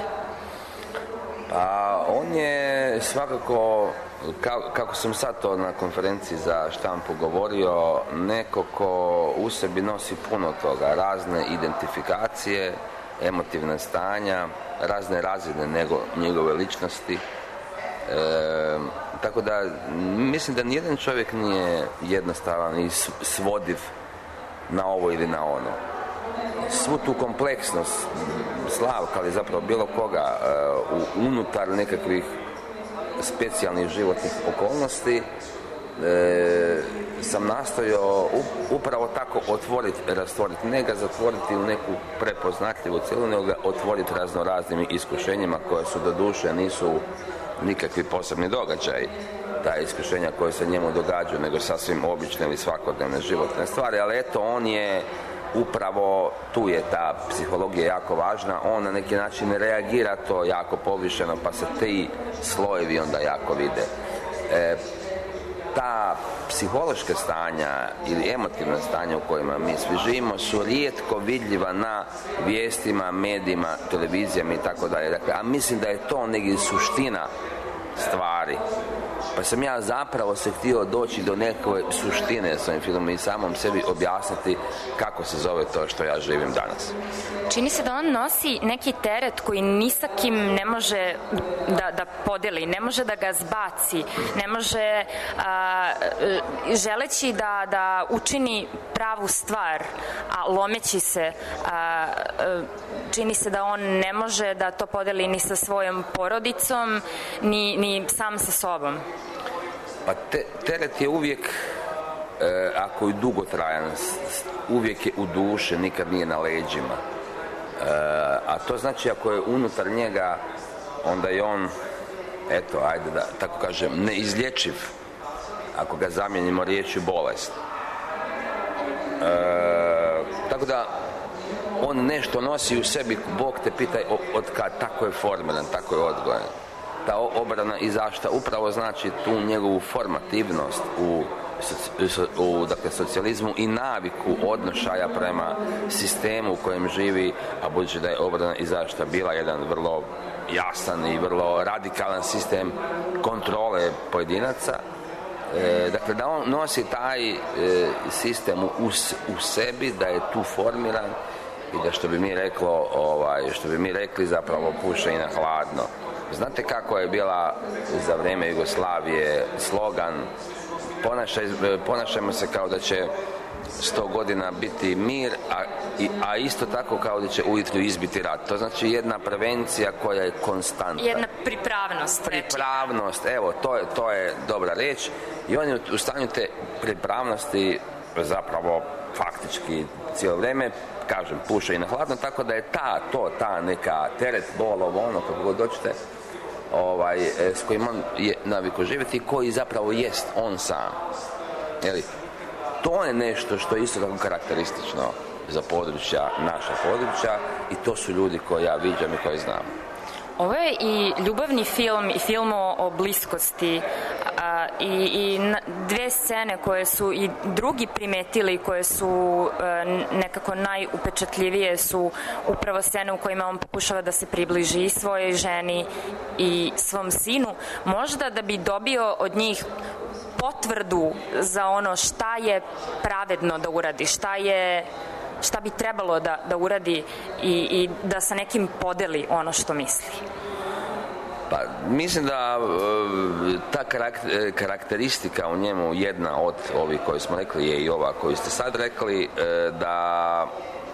Speaker 11: Pa on je svakako, ka, kako sam sad to na konferenciji za štampu govorio, neko ko u sebi nosi puno toga, razne identifikacije, emotivne stanja, razne razine nego njegove ličnosti. E, tako da mislim da nijedan čovjek nije jednostavan i svodiv na ovo ili na ono. Svu tu kompleksnost Slavka, ali zapravo bilo koga, uh, unutar nekakvih specijalnih životnih okolnosti e, sam nastojao upravo tako otvoriti, rastvoriti, ne ga zatvoriti u neku prepoznatljivu cjelinu, nego ga otvoriti razno raznim iskušenjima koje su do duše nisu nikakvi posebni događaji, ta iskušenja koje se njemu događaju, nego sasvim obične ili svakodnevne životne stvari, ali eto on je upravo, tu je ta psihologija jako važna, on na neki način reagira to jako povišeno, pa se ti slojevi onda jako vide. E, ta psihološka stanja ili emotivna stanja u kojima mi svi živimo su rijetko vidljiva na vijestima, medijima, televizijama i tako dalje. Dakle, a mislim da je to negdje suština stvari. Pa sam ja zapravo se htio doći do neke suštine s ovim filmom i samom sebi objasniti kako se zove to što ja živim danas.
Speaker 10: Čini se da on nosi neki teret koji ni sa kim ne može da, da podeli, ne može da ga zbaci, ne može a, želeći da, da učini pravu stvar, a lomeći se, a, a, čini se da on ne može da to podeli ni sa svojom porodicom, ni, ni sam sa sobom.
Speaker 11: Pa te, teret je uvijek, e, ako je dugotrajan, uvijek je u duši, nikad nije na leđima. E, a to znači ako je unutar njega, onda je on, eto, ajde da tako kažem, neizlječiv, ako ga zamijenimo riječju bolest. E, tako da on nešto nosi u sebi, Bog te pitaj od kad, tako je formiran, tako je odgojen. Ta obrana i zaštita upravo znači tu njegovu formativnost u, u dakle, socijalizmu i naviku odnošaja prema sistemu u kojem živi, a budući da je obrana i zaštita bila jedan vrlo jasan i vrlo radikalan sistem kontrole pojedinaca, e, dakle da on nosi taj e, sistem u, u sebi, da je tu formiran i da što bi mi reklo, ovaj, što bi mi rekli zapravo puše i na hladno. Znate kako je bila za vrijeme Jugoslavije slogan ponašaj, ponašajmo se kao da će sto godina biti mir, a, a isto tako kao da će ujutro izbiti rat. To znači jedna prevencija koja je konstantna.
Speaker 10: Jedna pripravnost.
Speaker 11: Pripravnost, evo, to je, to je dobra riječ. I on je u stanju te pripravnosti zapravo faktički cijelo vrijeme, kažem, puše i na hladno, tako da je ta, to, ta neka teret, bol, ovo, ono, kako god doćete, ovaj, s kojim on je naviku živjeti, koji zapravo jest on sam. Jeli? To je nešto što je isto tako karakteristično za područja, naša područja, i to su ljudi koje ja viđam i koje znam.
Speaker 10: Ovo je i ljubavni film i film o, o bliskosti a, i, i na, dve scene koje su i drugi primetili, koje su a, nekako najupečatljivije su upravo scene u kojima on pokušava da se približi svojoj ženi i svom sinu, možda da bi dobio od njih potvrdu za ono šta je pravedno da uradi, šta je šta bi trebalo da, da uradi i, i da sa nekim podeli ono što misli.
Speaker 11: Pa, mislim da ta karakteristika u njemu, jedna od ovih koji smo rekli je i ova koju ste sad rekli, da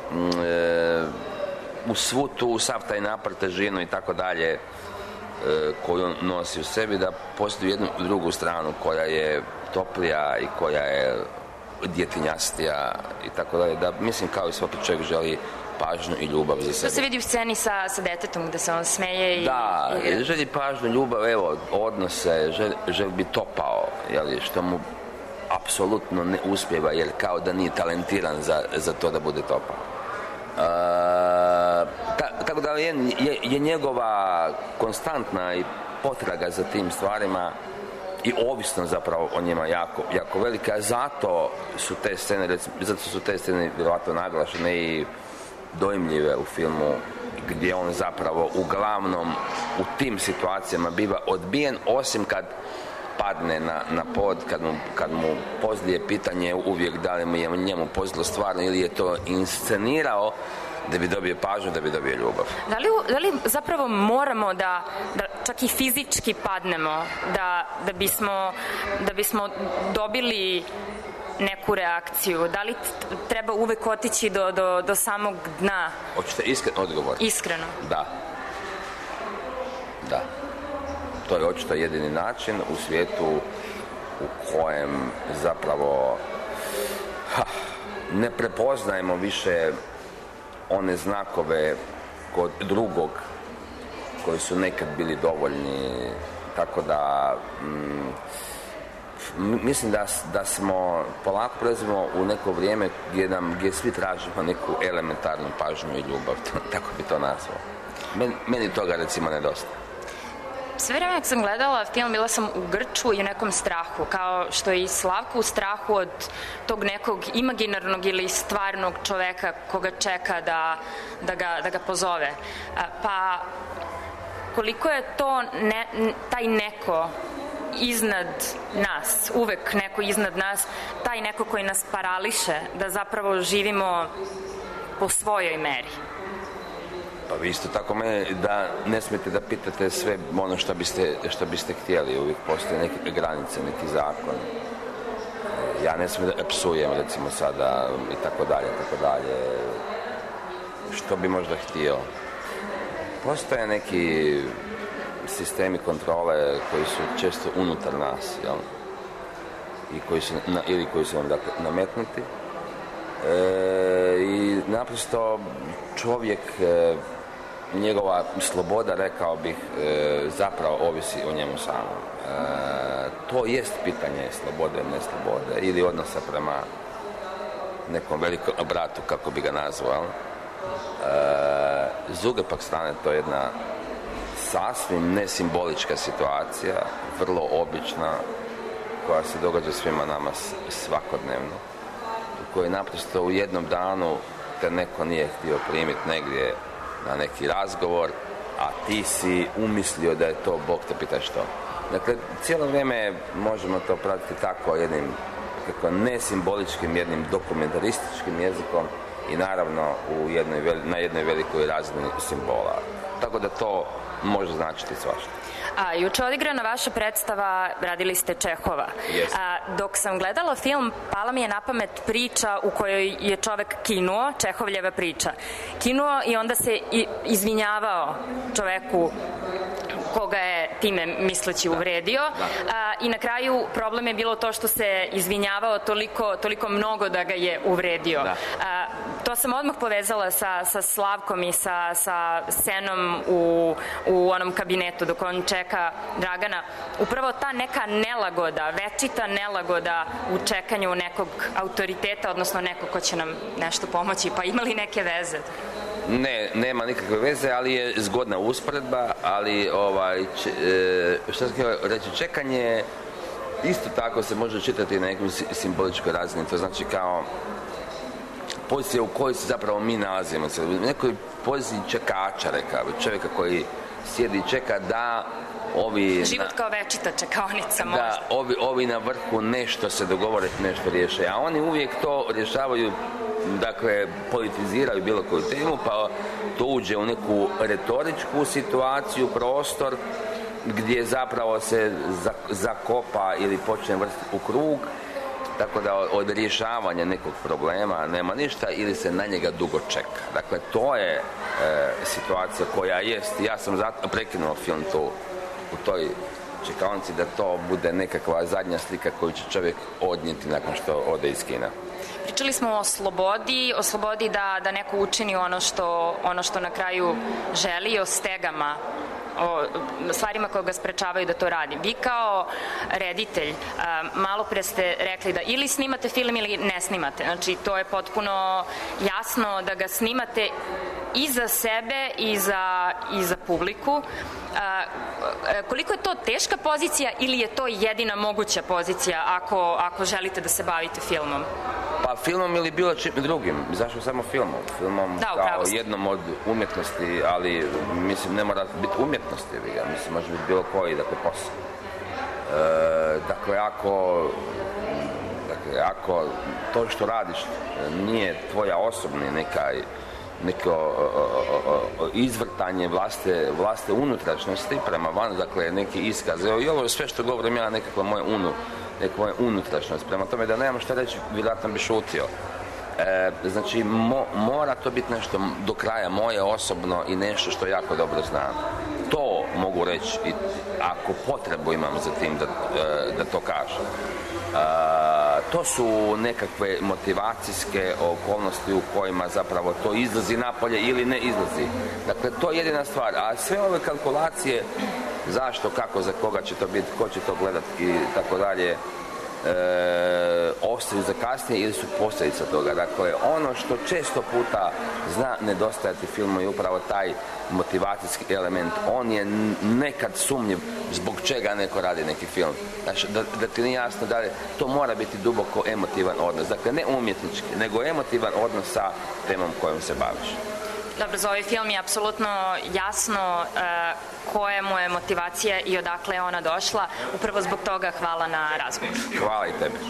Speaker 11: u svu tu, sav taj napor, težinu i tako dalje koju on nosi u sebi, da postoji jednu drugu stranu koja je toplija i koja je djetinjastija i tako dalje, da mislim kao i svaki čovjek želi pažnju i ljubav za sebe.
Speaker 10: To se vidi u sceni sa, sa detetom gde se on smeje i...
Speaker 11: Da, i... želi pažnju, ljubav, evo, odnose, želi, želi biti topao, jeli, što mu apsolutno ne uspjeva, jer kao da nije talentiran za, za to da bude topao. Uh, ta, tako da je, je, je njegova konstantna i potraga za tim stvarima i ovisno zapravo o njima jako, jako velika, zato su te scene, recimo, zato su te scene vjerojatno naglašene i dojmljive u filmu, gdje on zapravo uglavnom u tim situacijama biva odbijen, osim kad padne na, na pod, kad mu, kad mu pozlije pitanje uvijek da li mu je njemu pozlilo stvarno ili je to inscenirao da bi dobio pažnju, da bi dobio ljubav.
Speaker 10: Da li, da li zapravo moramo da, da čak i fizički padnemo da, da, bismo, da bismo dobili neku reakciju? Da li treba uvek otići do, do, do samog dna?
Speaker 11: Hoćete iskren odgovor?
Speaker 10: Iskreno.
Speaker 11: Da. Da. to je očito jedini način u svijetu u kojem zapravo ha, ne prepoznajemo više one znakove kod drugog koji su nekad bili dovoljni, tako da mm, mislim da, da smo polako prelazimo u neko vrijeme gdje, nam, gdje svi tražimo neku elementarnu pažnju i ljubav, tako bi to nazvao. Men, meni toga recimo nedostaje.
Speaker 10: Sve vreme kad sam gledala film, bila sam u grču i u nekom strahu, kao što je i Slavko u strahu od tog nekog imaginarnog ili stvarnog čoveka koga čeka da, da, ga, da ga pozove. Pa koliko je to ne, taj neko iznad nas, uvek neko iznad nas, taj neko koji nas parališe da zapravo živimo po svojoj meri.
Speaker 11: Pa vi isto tako mene da ne smijete da pitate sve ono što biste, što biste htjeli, uvijek postoje neke granice, neki zakon. Ja ne smijem da psujem recimo sada i tako dalje, tako dalje. Što bi možda htio? Postoje neki sistemi kontrole koji su često unutar nas, jel? I koji su, na, ili koji su nam dakle nametnuti. E, I naprosto čovjek, e, njegova sloboda, rekao bih, e, zapravo ovisi o njemu samom. E, to jest pitanje slobode, ne slobode, ili odnosa prema nekom velikom bratu, kako bi ga nazvao. E, s druge pak strane, to je jedna sasvim nesimbolička situacija, vrlo obična, koja se događa svima nama svakodnevno, u kojoj naprosto u jednom danu te neko nije htio primiti negdje na neki razgovor, a ti si umislio da je to Bog te pita što. Dakle, cijelo vrijeme možemo to pratiti tako jednim kako nesimboličkim, jednim dokumentarističkim jezikom i naravno u jednoj, na jednoj velikoj razini simbola. Tako da to može značiti svašta.
Speaker 10: A, juče odigrana vaša predstava, radili ste Čehova.
Speaker 11: Yes.
Speaker 10: A, dok sam gledala film, pala mi je na pamet priča u kojoj je čovek kinuo, Čehovljeva priča. Kinuo i onda se i, izvinjavao čoveku koga je time misleći uvredio. A, I na kraju problem je bilo to što se izvinjavao toliko, toliko mnogo da ga je uvredio. A, to sam odmah povezala sa, sa Slavkom i sa, sa scenom u, u onom kabinetu dok on čeka Dragana. Upravo ta neka nelagoda, večita nelagoda u čekanju nekog autoriteta, odnosno nekog ko će nam nešto pomoći. Pa ima li neke veze?
Speaker 11: Ne, nema nikakve veze, ali je zgodna usporedba, ali ovaj, če, e, što sam htio reći, čekanje isto tako se može čitati na nekom simboličkoj razini, to znači kao pozicija u kojoj se zapravo mi nalazimo, u nekoj poziciji čekača, rekao bi, čovjeka koji sjedi i čeka da ovi...
Speaker 10: Život kao večita čekaonica možda.
Speaker 11: Da, ovi, ovi na vrhu nešto se dogovore, nešto riješe, a oni uvijek to rješavaju, dakle, politiziraju bilo koju temu, pa to uđe u neku retoričku situaciju, prostor, gdje zapravo se zakopa ili počne vrstiti u krug, tako da od rješavanja nekog problema nema ništa ili se na njega dugo čeka. Dakle, to je e, situacija koja jest. Ja sam zato prekinuo film tu, u toj čekaonici, da to bude nekakva zadnja slika koju će čovjek odnijeti nakon što ode iz kina.
Speaker 10: Pričali smo o slobodi, o slobodi da, da neko učini ono što, ono što na kraju želi, o stegama, o stvarima koje ga sprečavaju da to radi. Vi kao reditelj, malo pre ste rekli da ili snimate film ili ne snimate. Znači, to je potpuno jasno da ga snimate i za sebe i za, i za publiku. A, koliko je to teška pozicija ili je to jedina moguća pozicija ako, ako želite da se bavite filmom?
Speaker 11: Pa filmom ili bilo čim drugim. Zašto samo filmom? Filmom
Speaker 10: da,
Speaker 11: kao jednom od umjetnosti, ali mislim ne mora biti umjetnosti, mislim može biti bilo koji, dakle posao. E, dakle, ako dakle, ako to što radiš nije tvoja osobni nekaj neko o, o, o, izvrtanje vlaste, vlaste unutrašnjosti prema van, dakle neki iskaz. Evo, i ovo sve što govorim ja nekakva moja unu, nekakva moja unutrašnjost. Prema tome da nemam šta reći, vjerojatno bi šutio. E, znači, mo, mora to biti nešto do kraja moje osobno i nešto što jako dobro znam. To mogu reći, i ako potrebu imam za tim da, da to kažem. To su nekakve motivacijske okolnosti u kojima zapravo to izlazi napolje ili ne izlazi. Dakle, to je jedina stvar. A sve ove kalkulacije, zašto, kako, za koga će to biti, ko će to gledati i tako dalje, E, ostaju za kasnije ili su posljedica toga. Dakle, ono što često puta zna nedostajati filmu je upravo taj motivacijski element. On je nekad sumnjiv zbog čega neko radi neki film. Znači, da, da ti nije jasno da li to mora biti duboko emotivan odnos. Dakle, ne umjetnički, nego emotivan odnos sa temom kojom se baviš.
Speaker 10: Dobro, za ovaj film je apsolutno jasno uh, koja mu je motivacija i odakle je ona došla. Upravo zbog toga hvala na razgovoru.
Speaker 11: Hvala i tebi.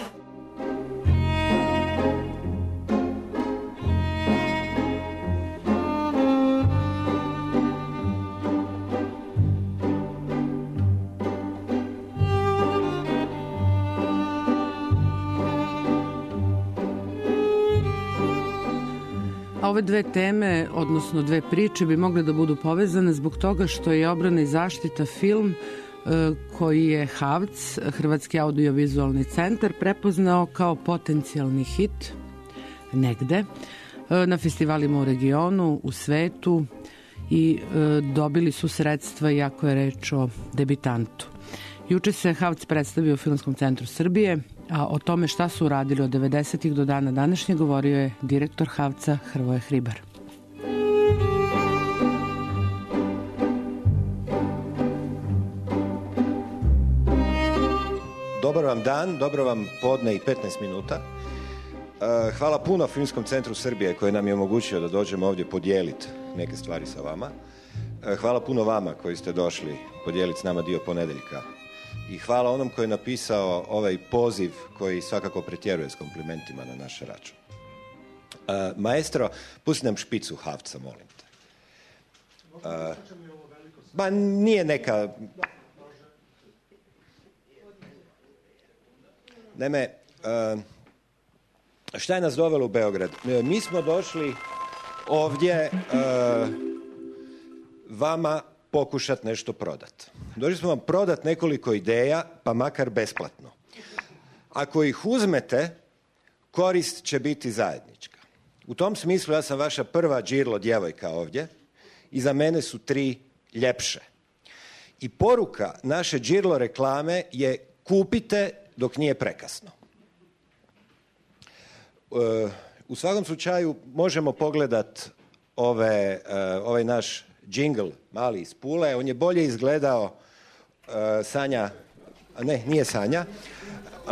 Speaker 5: A ove dve teme, odnosno dve priče, bi mogle da budu povezane zbog toga što je Obrana i zaštita film koji je HAVC, Hrvatski audiovizualni centar, prepoznao kao potencijalni hit negde na festivalima u regionu, u svetu, i dobili su sredstva, iako je reč o debitantu. Juče se HAVC predstavio u Filmskom centru Srbije, a o tome šta su uradili od devedesetih do dana današnje govorio je direktor HAVC-a Hrvoje Hribar.
Speaker 12: Dobar vam dan, dobro vam podne i petnaest minuta. Hvala puno Filmskom centru Srbije koji nam je omogućio da dođemo ovdje podijeliti neke stvari sa vama. Hvala puno vama koji ste došli podijeliti s nama dio ponedeljka. I hvala onom koji je napisao ovaj poziv koji svakako pretjeruje s komplimentima na naš račun. Uh, maestro, pusti nam špicu HAVC-a, molim te. Uh, ba, nije neka... Naime, uh, šta je nas dovelo u Beograd? Mi smo došli ovdje uh, vama pokušati nešto prodati. Došli smo vam prodati nekoliko ideja, pa makar besplatno. Ako ih uzmete, korist će biti zajednička. U tom smislu ja sam vaša prva džirlo djevojka ovdje i za mene su tri ljepše. I poruka naše džirlo reklame je kupite dok nije prekasno. U svakom slučaju možemo pogledat ove, ovaj naš džingl mali iz Pule. On je bolje izgledao uh, Sanja, a ne, nije Sanja. Uh,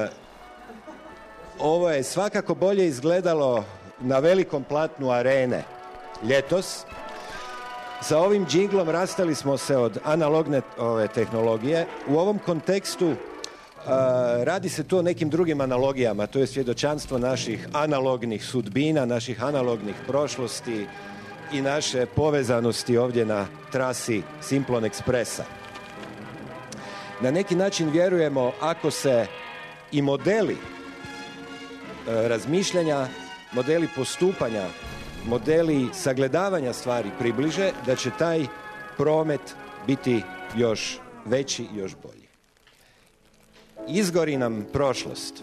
Speaker 12: ovo je svakako bolje izgledalo na velikom platnu Arene ljetos. Sa ovim džinglom rastali smo se od analogne ove tehnologije. U ovom kontekstu uh, radi se tu o nekim drugim analogijama. To je svjedočanstvo naših analognih sudbina, naših analognih prošlosti i naše povezanosti ovdje na trasi Simplon Ekspresa. Na neki način vjerujemo, ako se i modeli e, razmišljanja, modeli postupanja, modeli sagledavanja stvari približe, da će taj promet biti još veći i još bolji. Izgori nam prošlost.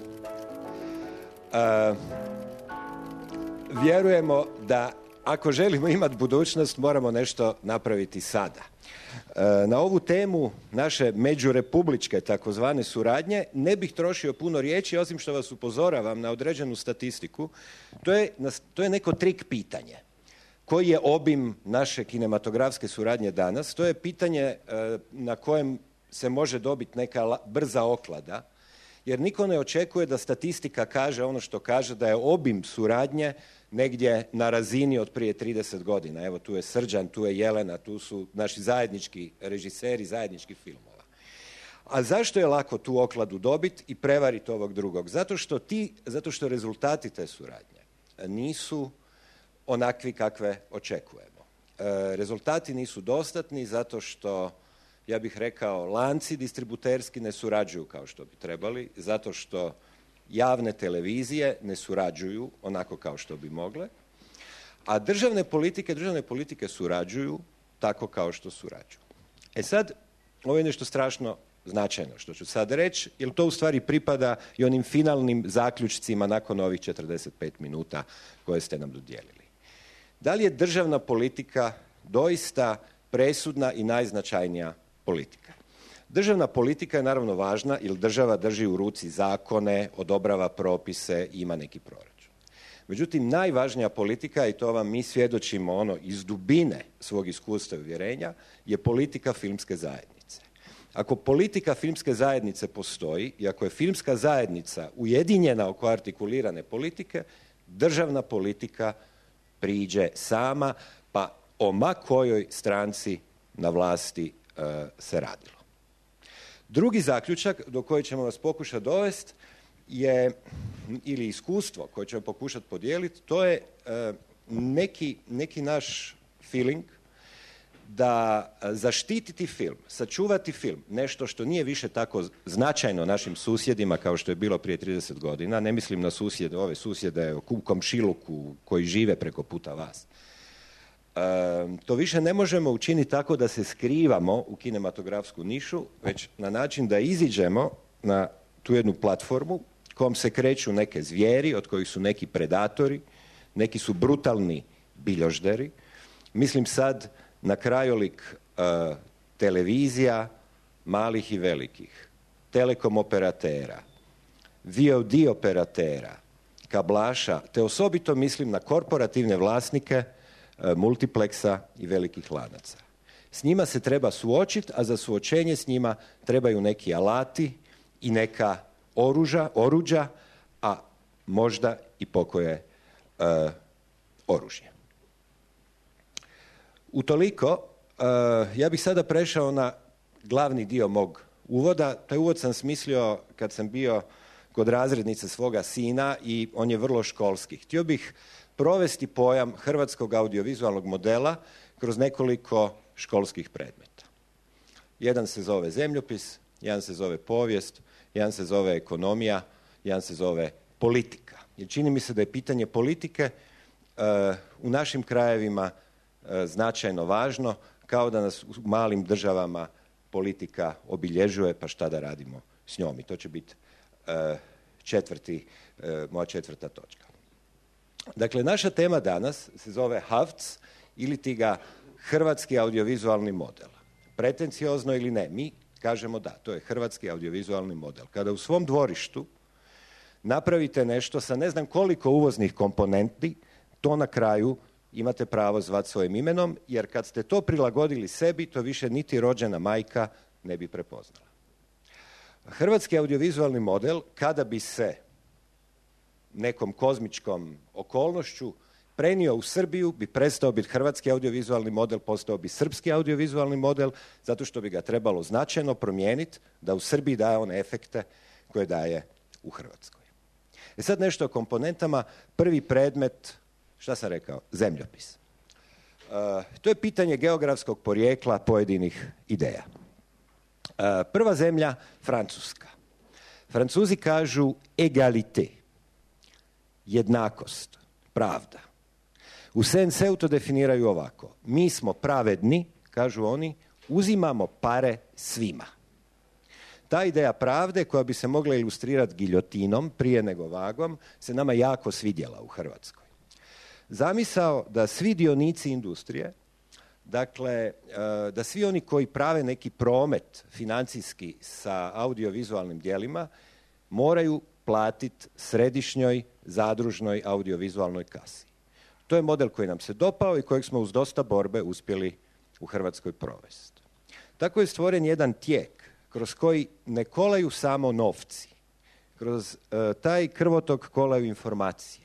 Speaker 12: E, vjerujemo da ako želimo imati budućnost, moramo nešto napraviti sada. Na ovu temu naše međurepubličke takozvane suradnje ne bih trošio puno riječi, osim što vas upozoravam na određenu statistiku. To je, to je neko trik pitanje. Koji je obim naše kinematografske suradnje danas? To je pitanje na kojem se može dobiti neka brza oklada, jer niko ne očekuje da statistika kaže ono što kaže, da je obim suradnje negdje na razini od prije trideset godina. Evo, tu je Srđan, tu je Jelena, tu su naši zajednički režiseri zajedničkih filmova. A zašto je lako tu okladu dobiti i prevariti ovog drugog? Zato što, ti, zato što rezultati te suradnje nisu onakvi kakve očekujemo. E, rezultati nisu dostatni zato što, ja bih rekao, lanci distributerski ne surađuju kao što bi trebali, zato što javne televizije ne surađuju onako kao što bi mogle, a državne politike, državne politike surađuju tako kao što surađuju. E sad, ovo je nešto strašno značajno što ću sad reći, jer to u stvari pripada i onim finalnim zaključcima nakon ovih četrdeset pet minuta koje ste nam dodijelili. Da li je državna politika doista presudna i najznačajnija politika? Državna politika je naravno važna jer država drži u ruci zakone, odobrava propise i ima neki proračun. Međutim, najvažnija politika, i to vam mi svjedočimo ono iz dubine svog iskustva i uvjerenja, je politika filmske zajednice. Ako politika filmske zajednice postoji i ako je filmska zajednica ujedinjena oko artikulirane politike, državna politika priđe sama, pa o ma kojoj stranci na vlasti e, se radilo. Drugi zaključak do kojeg ćemo vas pokušati dovesti je, ili iskustvo koje ćemo pokušati podijeliti, to je e, neki, neki naš feeling da zaštititi film, sačuvati film, nešto što nije više tako značajno našim susjedima kao što je bilo prije trideset godina, ne mislim na susjede, ove susjede u komšiluku koji žive preko puta vas. E, to više ne možemo učiniti tako da se skrivamo u kinematografsku nišu, već na način da iziđemo na tu jednu platformu kojom se kreću neke zvijeri, od kojih su neki predatori, neki su brutalni biljožderi. Mislim sad na krajolik uh, televizija malih i velikih, telekom operatera, V O D operatera, kablaša, te osobito mislim na korporativne vlasnike uh, multipleksa i velikih lanaca. S njima se treba suočiti, a za suočenje s njima trebaju neki alati i neka oruža, oruđa, a možda i pokoje uh, oružje. Utoliko, uh, ja bih sada prešao na glavni dio mog uvoda. Taj uvod sam smislio kad sam bio kod razrednice svoga sina i on je vrlo školski. Htio bih provesti pojam hrvatskog audiovizualnog modela kroz nekoliko školskih predmeta. Jedan se zove zemljopis, jedan se zove povijest, jedan se zove ekonomija, jedan se zove politika. Jer čini mi se da je pitanje politike uh, u našim krajevima značajno važno, kao da nas u malim državama politika obilježuje, pa šta da radimo s njom. I to će biti uh, četvrti, uh, moja četvrta točka. Dakle, naša tema danas se zove H A V C ili ti ga hrvatski audiovizualni model. Pretenciozno ili ne, mi kažemo da, to je hrvatski audiovizualni model. Kada u svom dvorištu napravite nešto sa ne znam koliko uvoznih komponenti, to na kraju imate pravo zvati svojim imenom, jer kad ste to prilagodili sebi, to više niti rođena majka ne bi prepoznala. Hrvatski audiovizualni model, kada bi se nekom kozmičkom okolnošću prenio u Srbiju, bi prestao biti hrvatski audiovizualni model, postao bi srpski audiovizualni model, zato što bi ga trebalo značajno promijeniti da u Srbiji daje one efekte koje daje u Hrvatskoj. E sad nešto o komponentama. Prvi predmet, šta sam rekao? Zemljopis. Uh, to je pitanje geografskog porijekla pojedinih ideja. Uh, prva zemlja, Francuska. Francuzi kažu egalité, jednakost, pravda. U S N C-u to definiraju ovako. Mi smo pravedni, kažu oni, uzimamo pare svima. Ta ideja pravde, koja bi se mogla ilustrirati giljotinom prije nego vagom, se nama jako svidjela u Hrvatskoj. Zamisao da svi dionici industrije, dakle, da svi oni koji prave neki promet financijski sa audiovizualnim djelima, moraju platiti središnjoj zadružnoj audiovizualnoj kasi. To je model koji nam se dopao i kojeg smo uz dosta borbe uspjeli u Hrvatskoj provesti. Tako je stvoren jedan tijek kroz koji ne kolaju samo novci, kroz uh, taj krvotok kolaju informacije,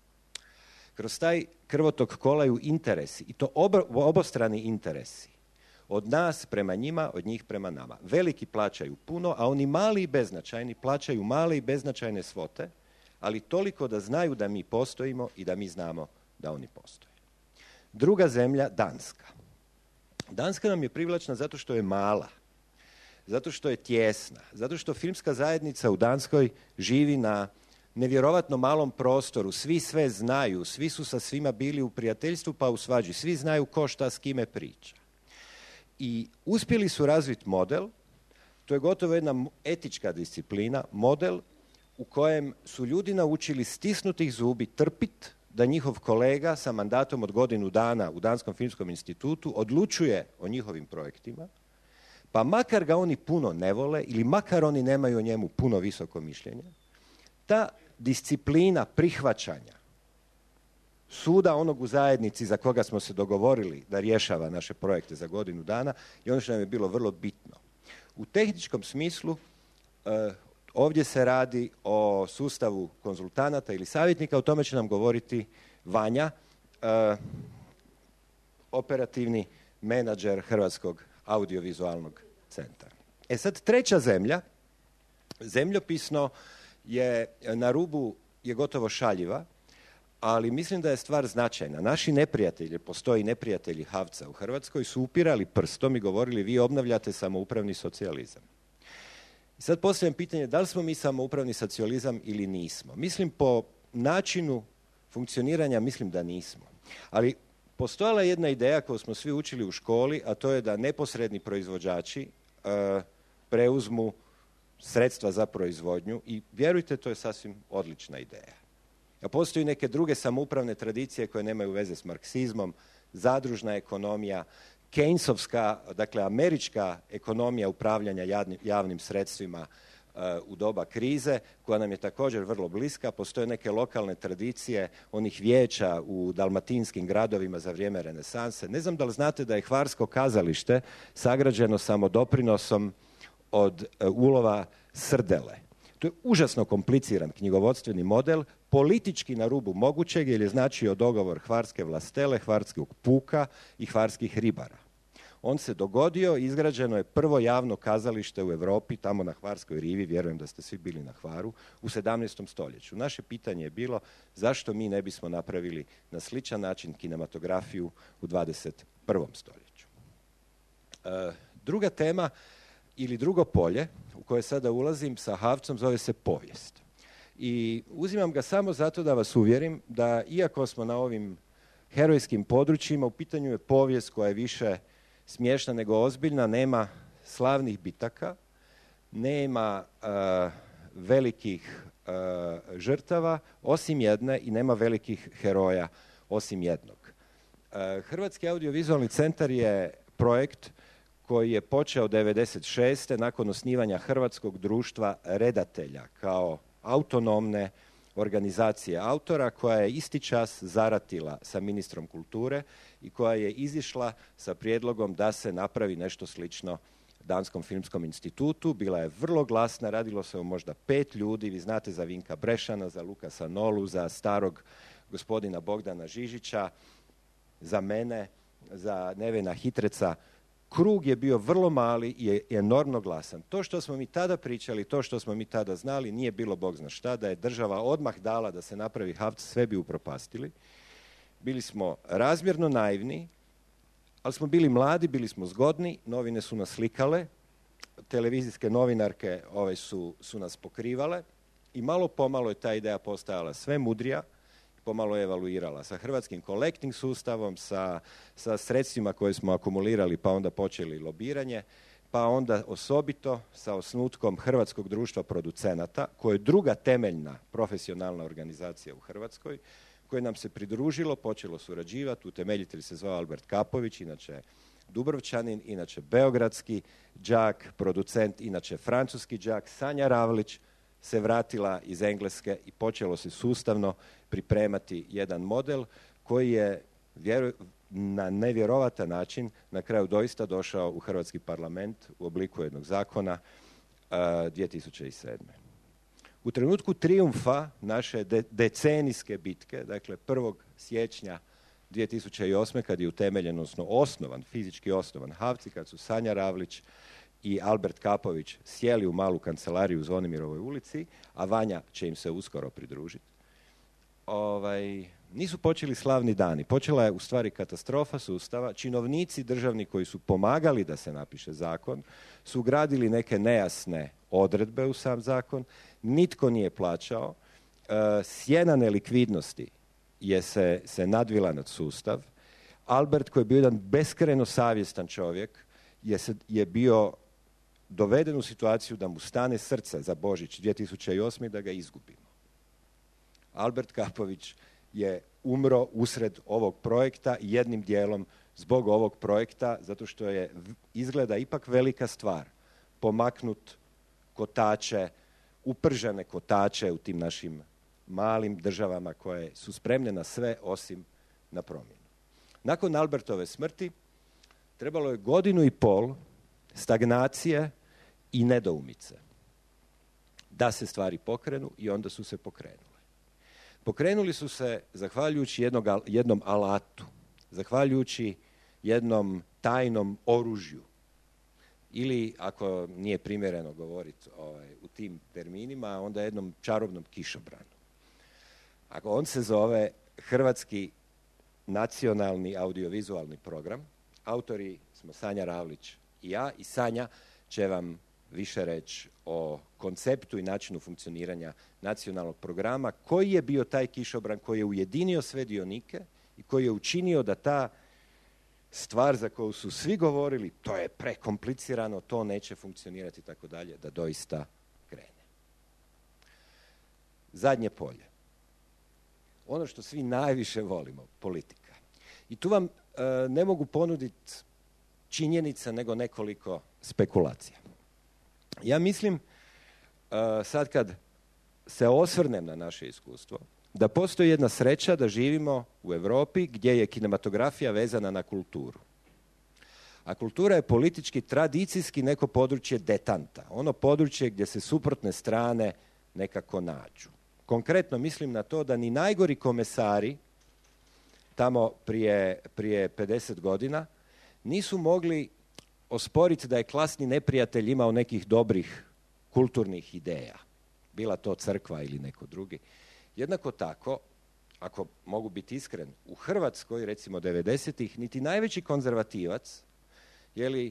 Speaker 12: kroz taj krvotok kolaju interesi, i to obo, obostrani interesi. Od nas prema njima, od njih prema nama. Veliki plaćaju puno, a oni mali i beznačajni plaćaju male i beznačajne svote, ali toliko da znaju da mi postojimo i da mi znamo da oni postoje. Druga zemlja, Danska. Danska nam je privlačna zato što je mala, zato što je tijesna, zato što filmska zajednica u Danskoj živi na nevjerovatno malom prostoru, svi sve znaju, svi su sa svima bili u prijateljstvu pa u svađi, svi znaju ko šta s kime priča. I uspjeli su razviti model, to je gotovo jedna etička disciplina, model u kojem su ljudi naučili stisnutih zubi trpit da njihov kolega sa mandatom od godinu dana u Danskom filmskom institutu odlučuje o njihovim projektima, pa makar ga oni puno ne vole ili makar oni nemaju o njemu puno visoko mišljenje, ta disciplina prihvaćanja suda onog u zajednici za koga smo se dogovorili da rješava naše projekte za godinu dana i ono što nam je bilo vrlo bitno. U tehničkom smislu eh, ovdje se radi o sustavu konzultanata ili savjetnika, o tome će nam govoriti Vanja, eh, operativni menadžer Hrvatskog audiovizualnog centra. E sad, treća zemlja, zemljopisno je na rubu, je gotovo šaljiva, ali mislim da je stvar značajna. Naši neprijatelji, postoji neprijatelji Havca u Hrvatskoj, su upirali prstom i govorili vi obnavljate samoupravni socijalizam. I sad postavljam pitanje da li smo mi samoupravni socijalizam ili nismo. Mislim po načinu funkcioniranja, mislim da nismo. Ali postojala je jedna ideja koju smo svi učili u školi, a to je da neposredni proizvođači uh, preuzmu sredstva za proizvodnju i vjerujte, to je sasvim odlična ideja. A postoji neke druge samoupravne tradicije koje nemaju veze s marksizmom, zadružna ekonomija, Keynesovska, dakle američka ekonomija upravljanja javnim, javnim sredstvima uh, u doba krize, koja nam je također vrlo bliska. Postoje neke lokalne tradicije onih vijeća u dalmatinskim gradovima za vrijeme renesanse. Ne znam da li znate da je Hvarsko kazalište sagrađeno samodoprinosom od uh, ulova srdele. To je užasno kompliciran knjigovodstveni model, politički na rubu mogućeg, jer je značio dogovor Hvarske vlastele, Hvarskog puka i hvarskih ribara. On se dogodio, izgrađeno je prvo javno kazalište u Europi, tamo na Hvarskoj rivi, vjerujem da ste svi bili na Hvaru, u sedamnaestom stoljeću. Naše pitanje je bilo zašto mi ne bismo napravili na sličan način kinematografiju u dvadeset prvom stoljeću. E, druga tema ili drugo polje u koje sada ulazim sa Havcom zove se povijest. I uzimam ga samo zato da vas uvjerim da iako smo na ovim herojskim područjima, u pitanju je povijest koja je više smiješna nego ozbiljna, nema slavnih bitaka, nema uh, velikih uh, žrtava osim jedne i nema velikih heroja osim jednog. Uh, Hrvatski audiovizualni centar je projekt koji je počeo devedeset šeste nakon osnivanja Hrvatskog društva redatelja kao autonomne organizacije autora koja je isti čas zaratila sa ministrom kulture i koja je izišla sa prijedlogom da se napravi nešto slično Danskom filmskom institutu. Bila je vrlo glasna, radilo se o možda pet ljudi, vi znate za Vinka Brešana, za Lukasa Nolu, za starog gospodina Bogdana Žižića, za mene, za Nevena Hitreca. Krug je bio vrlo mali i enormno glasan. To što smo mi tada pričali, to što smo mi tada znali, nije bilo Bog zna šta, da je država odmah dala da se napravi Havc, sve bi upropastili. Bili smo razmjerno naivni, ali smo bili mladi, bili smo zgodni, novine su nas slikale, televizijske novinarke ove su, su nas pokrivale i malo pomalo je ta ideja postajala sve mudrija, pomalo je evaluirala sa hrvatskim collecting sustavom, sa, sa sredstvima koje smo akumulirali pa onda počeli lobiranje, pa onda osobito sa osnutkom Hrvatskog društva producenata, koje je druga temeljna profesionalna organizacija u Hrvatskoj, koje nam se pridružilo, počelo surađivati, utemeljitelj se zvao Albert Kapović, inače Dubrovčanin, inače beogradski đak, producent, inače francuski đak, Sanja Ravlić, se vratila iz Engleske i počelo se sustavno pripremati jedan model koji je vjeru, na nevjerovatan način na kraju doista došao u Hrvatski parlament u obliku jednog zakona uh, dvije tisuće sedme. U trenutku trijumfa naše de- decenijske bitke, dakle prvog siječnja dvije tisuće osme kad je utemeljen, odnosno osnovan, fizički osnovan Havci, kad su Sanja Ravlić i Albert Kapović sjeli u malu kancelariju u Zvonimirovoj ulici, a Vanja će im se uskoro pridružiti. Ovaj, nisu počeli slavni dani. Počela je u stvari katastrofa sustava. Činovnici državni koji su pomagali da se napiše zakon su ugradili neke nejasne odredbe u sam zakon. Nitko nije plaćao. E, sjena nelikvidnosti je se, se nadvila nad sustav. Albert, koji je bio jedan beskrajno savjestan čovjek, je, se, je bio doveden u situaciju da mu stane srce za Božić dvije tisuće osme i da ga izgubimo. Albert Kapović je umro usred ovog projekta i jednim dijelom zbog ovog projekta, zato što je izgleda ipak velika stvar pomaknut kotače, upržene kotače u tim našim malim državama koje su spremne na sve osim na promjenu. Nakon Albertove smrti trebalo je godinu i pol stagnacije i nedoumice da se stvari pokrenu i onda su se pokrenule. Pokrenuli su se zahvaljujući jednog, jednom alatu, zahvaljujući jednom tajnom oružju ili, ako nije primjereno govoriti ovaj, u tim terminima, onda jednom čarobnom kišobranu. Ako on se zove Hrvatski nacionalni audiovizualni program, autori smo Sanja Ravlić i ja, i Sanja će vam više reći o konceptu i načinu funkcioniranja nacionalnog programa, koji je bio taj kišobran koji je ujedinio sve dionike i koji je učinio da ta stvar za koju su svi govorili, to je prekomplicirano, to neće funkcionirati i tako dalje, da doista krene. Zadnje polje. Ono što svi najviše volimo, politika. I tu vam e, ne mogu ponuditi činjenica nego nekoliko spekulacija. Ja mislim, e, sad kad se osvrnem na naše iskustvo, da postoji jedna sreća da živimo u Europi gdje je kinematografija vezana na kulturu. A kultura je politički, tradicijski neko područje detanta. Ono područje gdje se suprotne strane nekako nađu. Konkretno mislim na to da ni najgori komesari tamo prije, prije pedeset godina nisu mogli osporiti da je klasni neprijatelj imao nekih dobrih kulturnih ideja. Bila to crkva ili neko drugi. Jednako tako, ako mogu biti iskren, u Hrvatskoj, recimo devedesetih, niti najveći konzervativac je li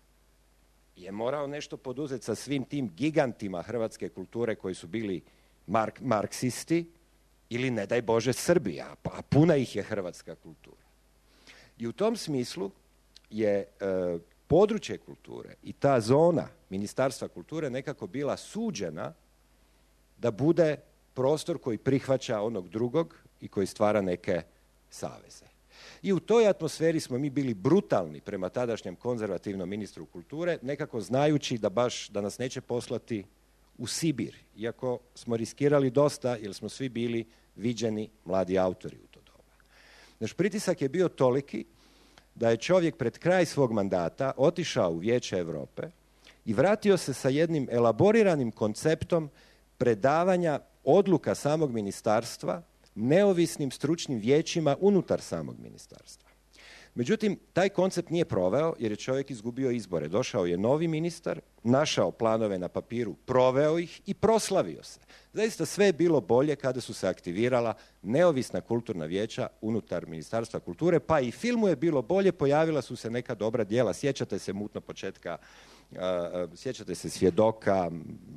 Speaker 12: je morao nešto poduzeti sa svim tim gigantima hrvatske kulture koji su bili mark, marksisti ili, ne daj Bože, Srbija, a puna ih je hrvatska kultura. I u tom smislu je e, područje kulture i ta zona Ministarstva kulture nekako bila suđena da bude prostor koji prihvaća onog drugog i koji stvara neke saveze. I u toj atmosferi smo mi bili brutalni prema tadašnjem konzervativnom ministru kulture, nekako znajući da baš da nas neće poslati u Sibir, iako smo riskirali dosta jer smo svi bili viđeni mladi autori u to doba. Naš pritisak je bio toliki da je čovjek pred kraj svog mandata otišao u Vijeće Europe i vratio se sa jednim elaboriranim konceptom predavanja odluka samog ministarstva neovisnim stručnim vijećima unutar samog ministarstva. Međutim, taj koncept nije proveo jer je čovjek izgubio izbore. Došao je novi ministar, našao planove na papiru, proveo ih i proslavio se. Zaista sve je bilo bolje kada su se aktivirala neovisna kulturna vijeća unutar Ministarstva kulture, pa i filmu je bilo bolje, pojavila su se neka dobra djela. Sjećate se mutno početka, uh, sjećate se Svjedoka,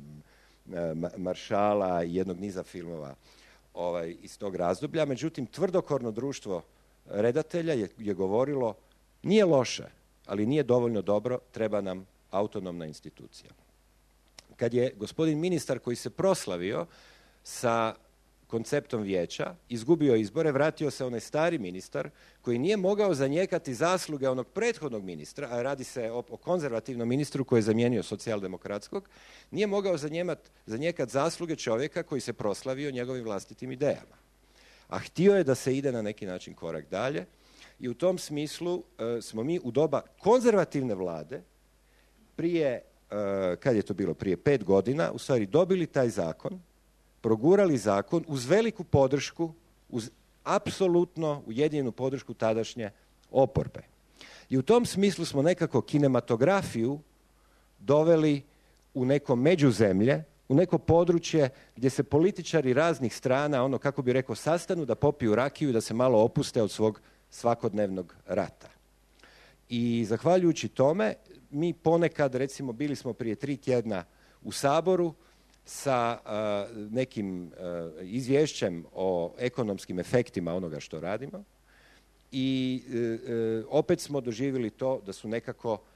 Speaker 12: Maršala i jednog niza filmova ovaj, iz tog razdoblja. Međutim, tvrdokorno društvo redatelja je, je govorilo nije loše, ali nije dovoljno dobro, treba nam autonomna institucija. Kad je gospodin ministar koji se proslavio sa konceptom vijeća, izgubio izbore, vratio se onaj stari ministar koji nije mogao zanijekati zasluge onog prethodnog ministra, a radi se o, o konzervativnom ministru koji je zamijenio socijaldemokratskog, nije mogao zanijekati zasluge čovjeka koji se proslavio njegovim vlastitim idejama. A htio je da se ide na neki način korak dalje i u tom smislu e, smo mi u doba konzervativne vlade prije, e, kad je to bilo, prije pet godina, u stvari dobili taj zakon, progurali zakon uz veliku podršku, uz apsolutno ujedinjenu podršku tadašnje oporbe. I u tom smislu smo nekako kinematografiju doveli u neko međuzemlje, u neko područje gdje se političari raznih strana, ono kako bi rekao, sastanu da popiju rakiju i da se malo opuste od svog svakodnevnog rata. I zahvaljujući tome, mi ponekad, recimo, bili smo prije tri tjedna u Saboru sa uh, nekim uh, izvješćem o ekonomskim efektima onoga što radimo i uh, uh, opet smo doživjeli to da su nekako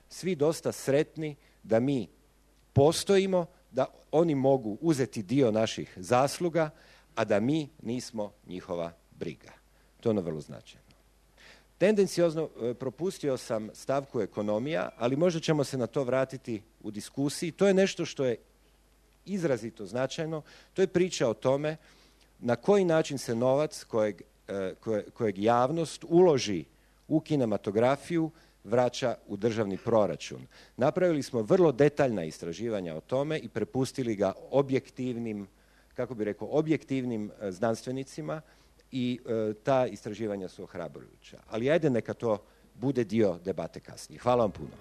Speaker 12: svi dosta sretni da mi postojimo, da oni mogu uzeti dio naših zasluga, a da mi nismo njihova briga. To je ono vrlo značajno. Tendenciozno propustio sam stavku ekonomija, ali možda ćemo se na to vratiti u diskusiji. To je nešto što je izrazito značajno. To je priča o tome na koji način se novac kojeg, koje, kojeg javnost uloži u kinematografiju vraća u državni proračun. Napravili smo vrlo detaljna istraživanja o tome i prepustili ga objektivnim, kako bi rekao, objektivnim znanstvenicima i e, ta istraživanja su ohrabrujuća. Ali ajde neka to bude dio debate kasnije. Hvala vam puno.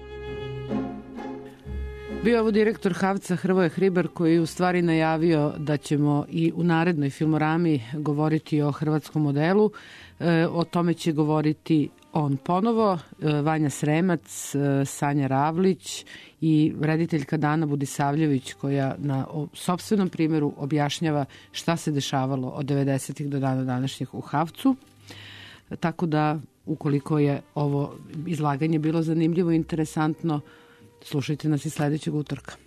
Speaker 5: Bio je ovo direktor Havca Hrvoje Hribar koji je u stvari najavio da ćemo i u narednoj Filmorami govoriti o hrvatskom modelu. E, o tome će govoriti on ponovo, e, Vanja Sremac, e, Sanja Ravlić i rediteljka Dana Budisavljević koja na o, sopstvenom primjeru objašnjava šta se dešavalo od devedesetih do dana današnjih u Havcu. E, tako da, ukoliko je ovo izlaganje bilo zanimljivo i interesantno, slušajte nas i sljedećeg utorka.